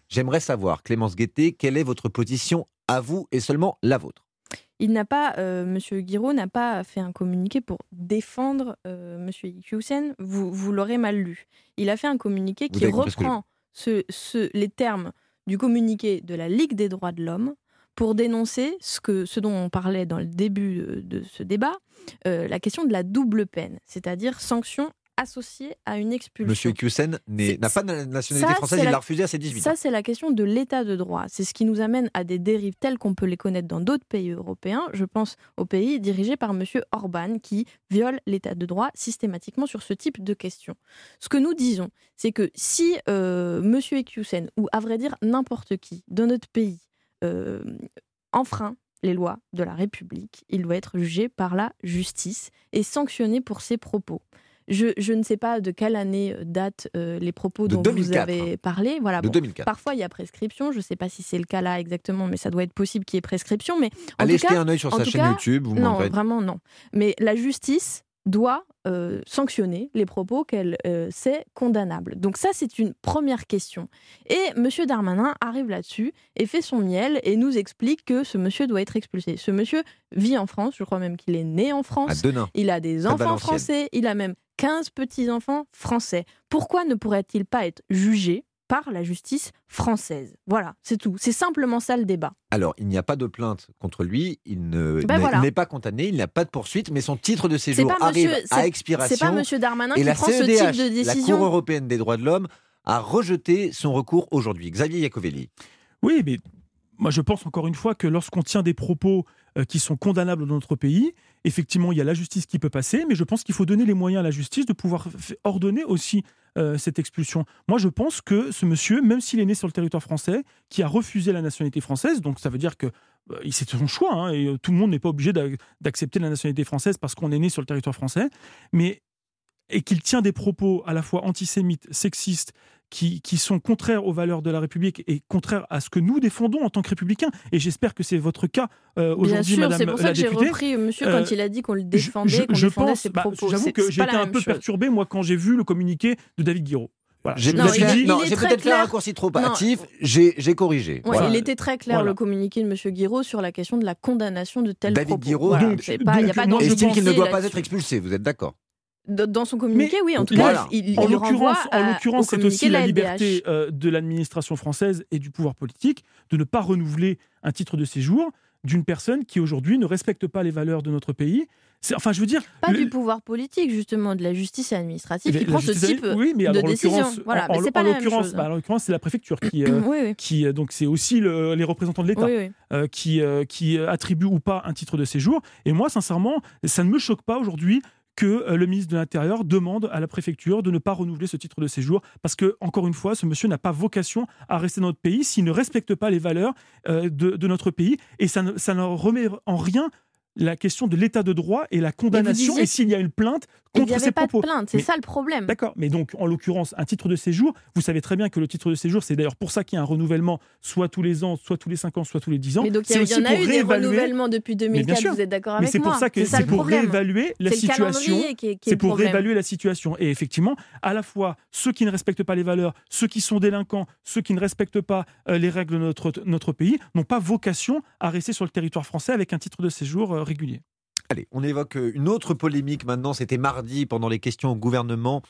J'aimerais savoir, Clémence Guettet, quelle est votre position à vous et seulement la vôtre? Il n'a pas, euh, Monsieur Guiraud n'a pas fait un communiqué pour défendre euh, Monsieur Iqiyoussen. Vous, vous l'aurez mal lu. Il a fait un communiqué Vous qui avez compris ce que reprend ce, ce, les termes du communiqué de la Ligue des droits de l'homme pour dénoncer ce, que, ce dont on parlait dans le début de, de ce débat, euh, la question de la double peine, c'est-à-dire sanction associée à une expulsion. Monsieur Iqiyoussen n'est- n'a pas de nationalité Ça, française, c'est il la- l'a refusé à ses dix-huit Ça, ans. c'est la question de l'état de droit. C'est ce qui nous amène à des dérives telles qu'on peut les connaître dans d'autres pays européens. Je pense aux pays dirigés par M. Orban qui violent l'état de droit systématiquement sur ce type de questions. Ce que nous disons, c'est que si euh, M. Iqiyoussen, ou à vrai dire n'importe qui, dans notre pays, euh, enfreint les lois de la République, il doit être jugé par la justice et sanctionné pour ses propos. Je, je ne sais pas de quelle année datent euh, les propos De dont deux mille vous quatre, avez hein. parlé. Voilà, De bon, deux mille quatre. parfois, il y a prescription. Je ne sais pas si c'est le cas là exactement, mais ça doit être possible qu'il y ait prescription. Mais en Allez tout jeter cas- un œil sur en sa tout chaîne cas, YouTube, vous Non, m'enverrez. vraiment non. Mais la justice doit euh, sanctionner les propos qu'elle euh, sait condamnables. Donc ça, c'est une première question. Et M. Darmanin arrive là-dessus et fait son miel et nous explique que ce monsieur doit être expulsé. Ce monsieur vit en France, je crois même qu'il est né en France. À Denain. Il a des Près de enfants Valenciennes. français, il a même quinze petits-enfants français. Pourquoi ne pourrait-il pas être jugé par la justice française? Voilà, c'est tout. C'est simplement ça le débat. Alors, il n'y a pas de plainte contre lui, il ne- Ben n'est voilà. n'est pas condamné, il n'a pas de poursuite, mais son titre de séjour pas arrive monsieur- à c'est- expiration. c'est pas monsieur Darmanin et qui la prend ce C E D H, type de la décision. Cour européenne des droits de l'homme, a rejeté son recours aujourd'hui. Xavier Iacovelli. Oui, mais moi je pense encore une fois que lorsqu'on tient des propos euh, qui sont condamnables dans notre pays, effectivement il y a la justice qui peut passer, mais je pense qu'il faut donner les moyens à la justice de pouvoir f- ordonner aussi euh, cette expulsion. Moi je pense que ce monsieur, même s'il est né sur le territoire français, qui a refusé la nationalité française, donc ça veut dire que euh, c'est son choix, hein, et euh, tout le monde n'est pas obligé d'a- d'accepter la nationalité française parce qu'on est né sur le territoire français, mais et qu'il tient des propos à la fois antisémites, sexistes, qui, qui sont contraires aux valeurs de la République et contraires à ce que nous défendons en tant que républicains. Et j'espère que c'est votre cas euh, Bien aujourd'hui, sûr, Madame c'est pour ça la que j'ai députée. repris monsieur Euh, quand il a dit qu'on le défendait, je, qu'on je défendait pense, ses bah, propos. J'avoue C'est- que c'est j'ai pas été la un même peu chose. perturbé, moi, quand j'ai vu le communiqué de David Guiraud. Voilà. J'ai Je Non, me suis il- dit- il non, est j'ai très peut-être fait un clair. raccourci trop Non. hâtif, j'ai j'ai corrigé. Ouais, Voilà. il était très clair, Voilà. le communiqué de M. Guiraud, sur la question de la condamnation de tels David propos. Guiraud Voilà, donc, c'est pas- il n'y a pas moi, je estime qu'il ne d'ambiguïté doit pas là-dessus. être expulsé, vous êtes d'accord? De- Dans son communiqué, oui, en tout Mais- cas, Voilà. il, il, en il renvoie l'occurrence, en à- l'occurrence, au c'est communiqué aussi de la la L D H. liberté euh, de l'administration française et du pouvoir politique de ne pas renouveler un titre de séjour d'une personne qui aujourd'hui ne respecte pas les valeurs de notre pays. C'est, enfin, je veux dire, Pas le- du pouvoir politique, justement, de la justice administrative Eh qui bien, prend la ce justice type administrative, oui, mais de alors, en décision. l'occurrence- Voilà, en- mais en- c'est pas en la même l'occurrence, chose. bah, en l'occurrence, c'est la préfecture qui, euh, Oui, oui. qui euh, donc c'est aussi le- les représentants de l'État Oui, oui. euh, qui euh, qui attribuent ou pas un titre de séjour. Et moi, sincèrement, ça ne me choque pas aujourd'hui que euh, le ministre de l'Intérieur demande à la préfecture de ne pas renouveler ce titre de séjour parce que, encore une fois, ce monsieur n'a pas vocation à rester dans notre pays s'il ne respecte pas les valeurs euh, de, de notre pays. Et ça ne, ça ne remet en rien la question de l'état de droit et la condamnation disiez- et s'il y a une plainte Il n'y contre avait ces pas propos. de plainte, c'est Mais- ça le problème. D'accord, mais donc en l'occurrence un titre de séjour, vous savez très bien que le titre de séjour, c'est d'ailleurs pour ça qu'il y a un renouvellement soit tous les ans, soit tous les cinq ans, soit tous les dix ans. Mais donc il y, C'est a- il aussi y en a pour eu des réévaluer- renouvellements depuis deux Mais mille bien quatre, sûr. vous êtes d'accord Mais avec c'est moi pour ça que ça c'est le pour problème. réévaluer la C'est le situation. calendrier qui est- qui est C'est le pour problème. réévaluer la situation. Et effectivement, à la fois ceux qui ne respectent pas les valeurs, ceux qui sont délinquants, ceux qui ne respectent pas euh, les règles de notre, notre pays, n'ont pas vocation à rester sur le territoire français avec un titre de séjour euh, régulier. Allez, on évoque une autre polémique maintenant. C'était mardi pendant les questions au gouvernement.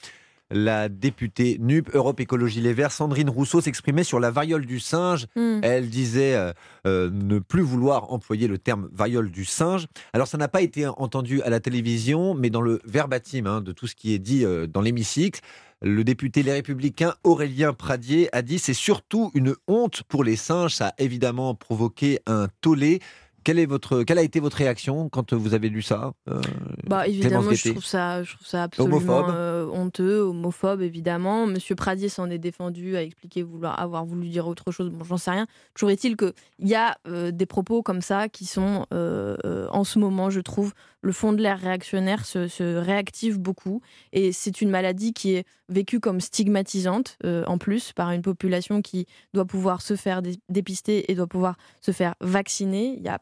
La députée N U P, Europe Écologie Les Verts, Sandrine Rousseau, s'exprimait sur la variole du singe. Mm. Elle disait euh, euh, ne plus vouloir employer le terme variole du singe. Alors ça n'a pas été entendu à la télévision, mais dans le verbatim hein, de tout ce qui est dit euh, dans l'hémicycle, le député Les Républicains Aurélien Pradier a dit c'est surtout une honte pour les singes. Ça a évidemment provoqué un tollé. Quelle, est votre, quelle a été votre réaction quand vous avez lu ça euh, Bah, Clémence évidemment, je Guettet trouve ça, je trouve ça absolument Homophobe. euh, honteux, homophobe, évidemment. Monsieur Pradier s'en est défendu, a expliqué vouloir avoir voulu dire autre chose. Bon, j'en sais rien. Toujours est-il qu'il y a euh, des propos comme ça qui sont, euh, euh, en ce moment, je trouve, le fond de l'air réactionnaire se, se réactive beaucoup. Et c'est une maladie qui est vécue comme stigmatisante, euh, en plus, par une population qui doit pouvoir se faire dé- dépister et doit pouvoir se faire vacciner. Il y a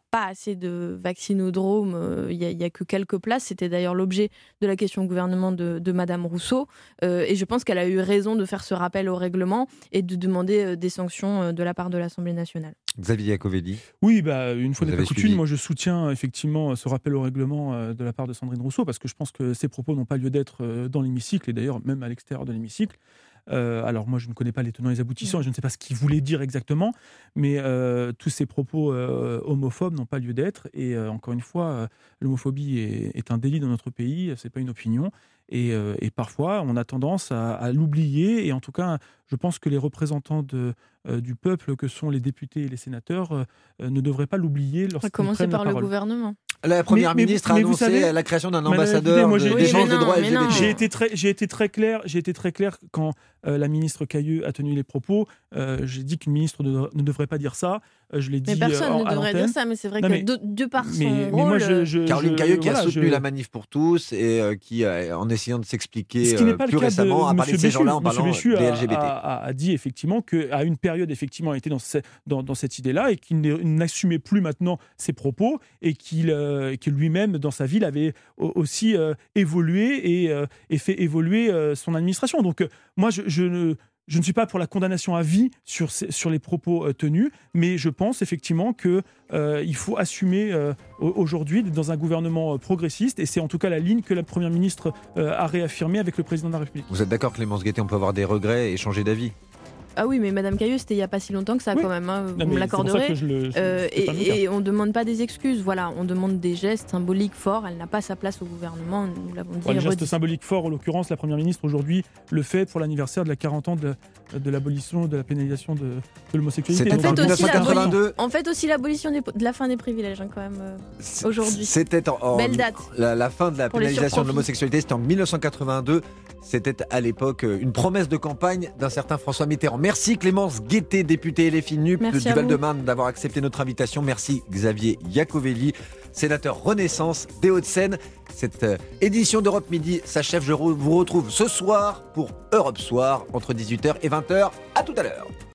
pas assez de vaccinodromes, il n'y a, y a que quelques places. C'était d'ailleurs l'objet de la question au gouvernement de, de Madame Rousseau. Euh, et je pense qu'elle a eu raison de faire ce rappel au règlement et de demander des sanctions de la part de l'Assemblée nationale. Xavier Iacovelli. Oui, bah, une fois Vous n'est pas avez coutume, suivi. moi je soutiens effectivement ce rappel au règlement de la part de Sandrine Rousseau, parce que je pense que ces propos n'ont pas lieu d'être dans l'hémicycle, et d'ailleurs même à l'extérieur de l'hémicycle. Euh, alors moi je ne connais pas les tenants et les aboutissants, et je ne sais pas ce qu'il voulait dire exactement, mais euh, tous ces propos euh, homophobes n'ont pas lieu d'être, et euh, encore une fois, euh, l'homophobie est, est un délit dans notre pays, c'est pas une opinion, et, euh, et parfois on a tendance à, à l'oublier, et en tout cas je pense que les représentants de, euh, du peuple que sont les députés et les sénateurs euh, ne devraient pas l'oublier lorsqu'ils prennent la parole. À commencer par le gouvernement. La première Mais- mais ministre vous- a mais vous annoncé savez- la création d'un Madame, ambassadeur écoutez, moi, de- j'ai- d'échange j'ai- des droits mais non, L G B T. J'ai été très, j'ai été très clair. J'ai été très clair quand euh, la ministre Cailleux a tenu les propos. Euh, j'ai dit qu'une ministre ne, ne devrait pas dire ça. Euh, je l'ai dit. Mais personne euh, ne à devrait l'antenne. dire ça, mais c'est vrai Non, que mais- de, de par son mais- mais rôle... moi, je- je- Caroline je- Cailleux qui a voilà, soutenu je- la manif pour tous et euh, qui, euh, en essayant de s'expliquer Ce qui n'est euh, pas le plus cas récemment, de a parlé de Monsieur ces gens-là en Béchu. parlant Monsieur Béchu des a, L G B T. a- a- a dit effectivement qu'à une période effectivement était dans, ce- dans, dans cette idée-là, et qu'il n'est- n'assumait plus maintenant ses propos, et qu'il euh, que lui-même dans sa ville avait au- aussi euh, évolué et, euh, et fait évoluer euh, son administration. Donc euh, moi je, je ne Je ne suis pas pour la condamnation à vie sur, ces- sur les propos euh, tenus, mais je pense effectivement qu'il euh, faut assumer euh, au- aujourd'hui d'être dans un gouvernement euh, progressiste, et c'est en tout cas la ligne que la Première ministre euh, a réaffirmée avec le Président de la République. Vous êtes d'accord, Clémence Guettet, on peut avoir des regrets et changer d'avis? Ah oui, mais Madame Cailleux, c'était il n'y a pas si longtemps que ça, Oui. quand même. Hein, Non, vous mais me c'est pour ça l'accorderez. que je le- je- Euh, c'est pas le cas. et, et on ne demande pas des excuses. Voilà, on demande des gestes symboliques forts. Elle n'a pas sa place au gouvernement. Nous l'avons dit. Ouais, le et geste redit. symbolique fort, en l'occurrence, la Première ministre aujourd'hui le fait pour l'anniversaire de la quarante ans de, de l'abolition de la pénalisation de, de l'homosexualité. C'était Donc, en Faites aussi, mille neuf cent quatre-vingt-deux. l'aboli- on fait aussi l'abolition des- de la fin des privilèges, hein, quand même, euh, aujourd'hui. C'était en, en- Belle date. La, la fin de la Pour les pénalisation de surprofits. l'homosexualité, c'était en mille neuf cent quatre-vingt-deux. C'était à l'époque euh, une promesse de campagne d'un certain François Mitterrand. Merci Clémence Guettet, députée L F I N U P Merci du à vous. Val-de-Marne, d'avoir accepté notre invitation. Merci Xavier Iacovelli, sénateur Renaissance des Hauts-de-Seine. Cette euh, édition d'Europe Midi s'achève. Je re- vous retrouve ce soir pour Europe Soir entre dix-huit heures et vingt heures. À tout à l'heure.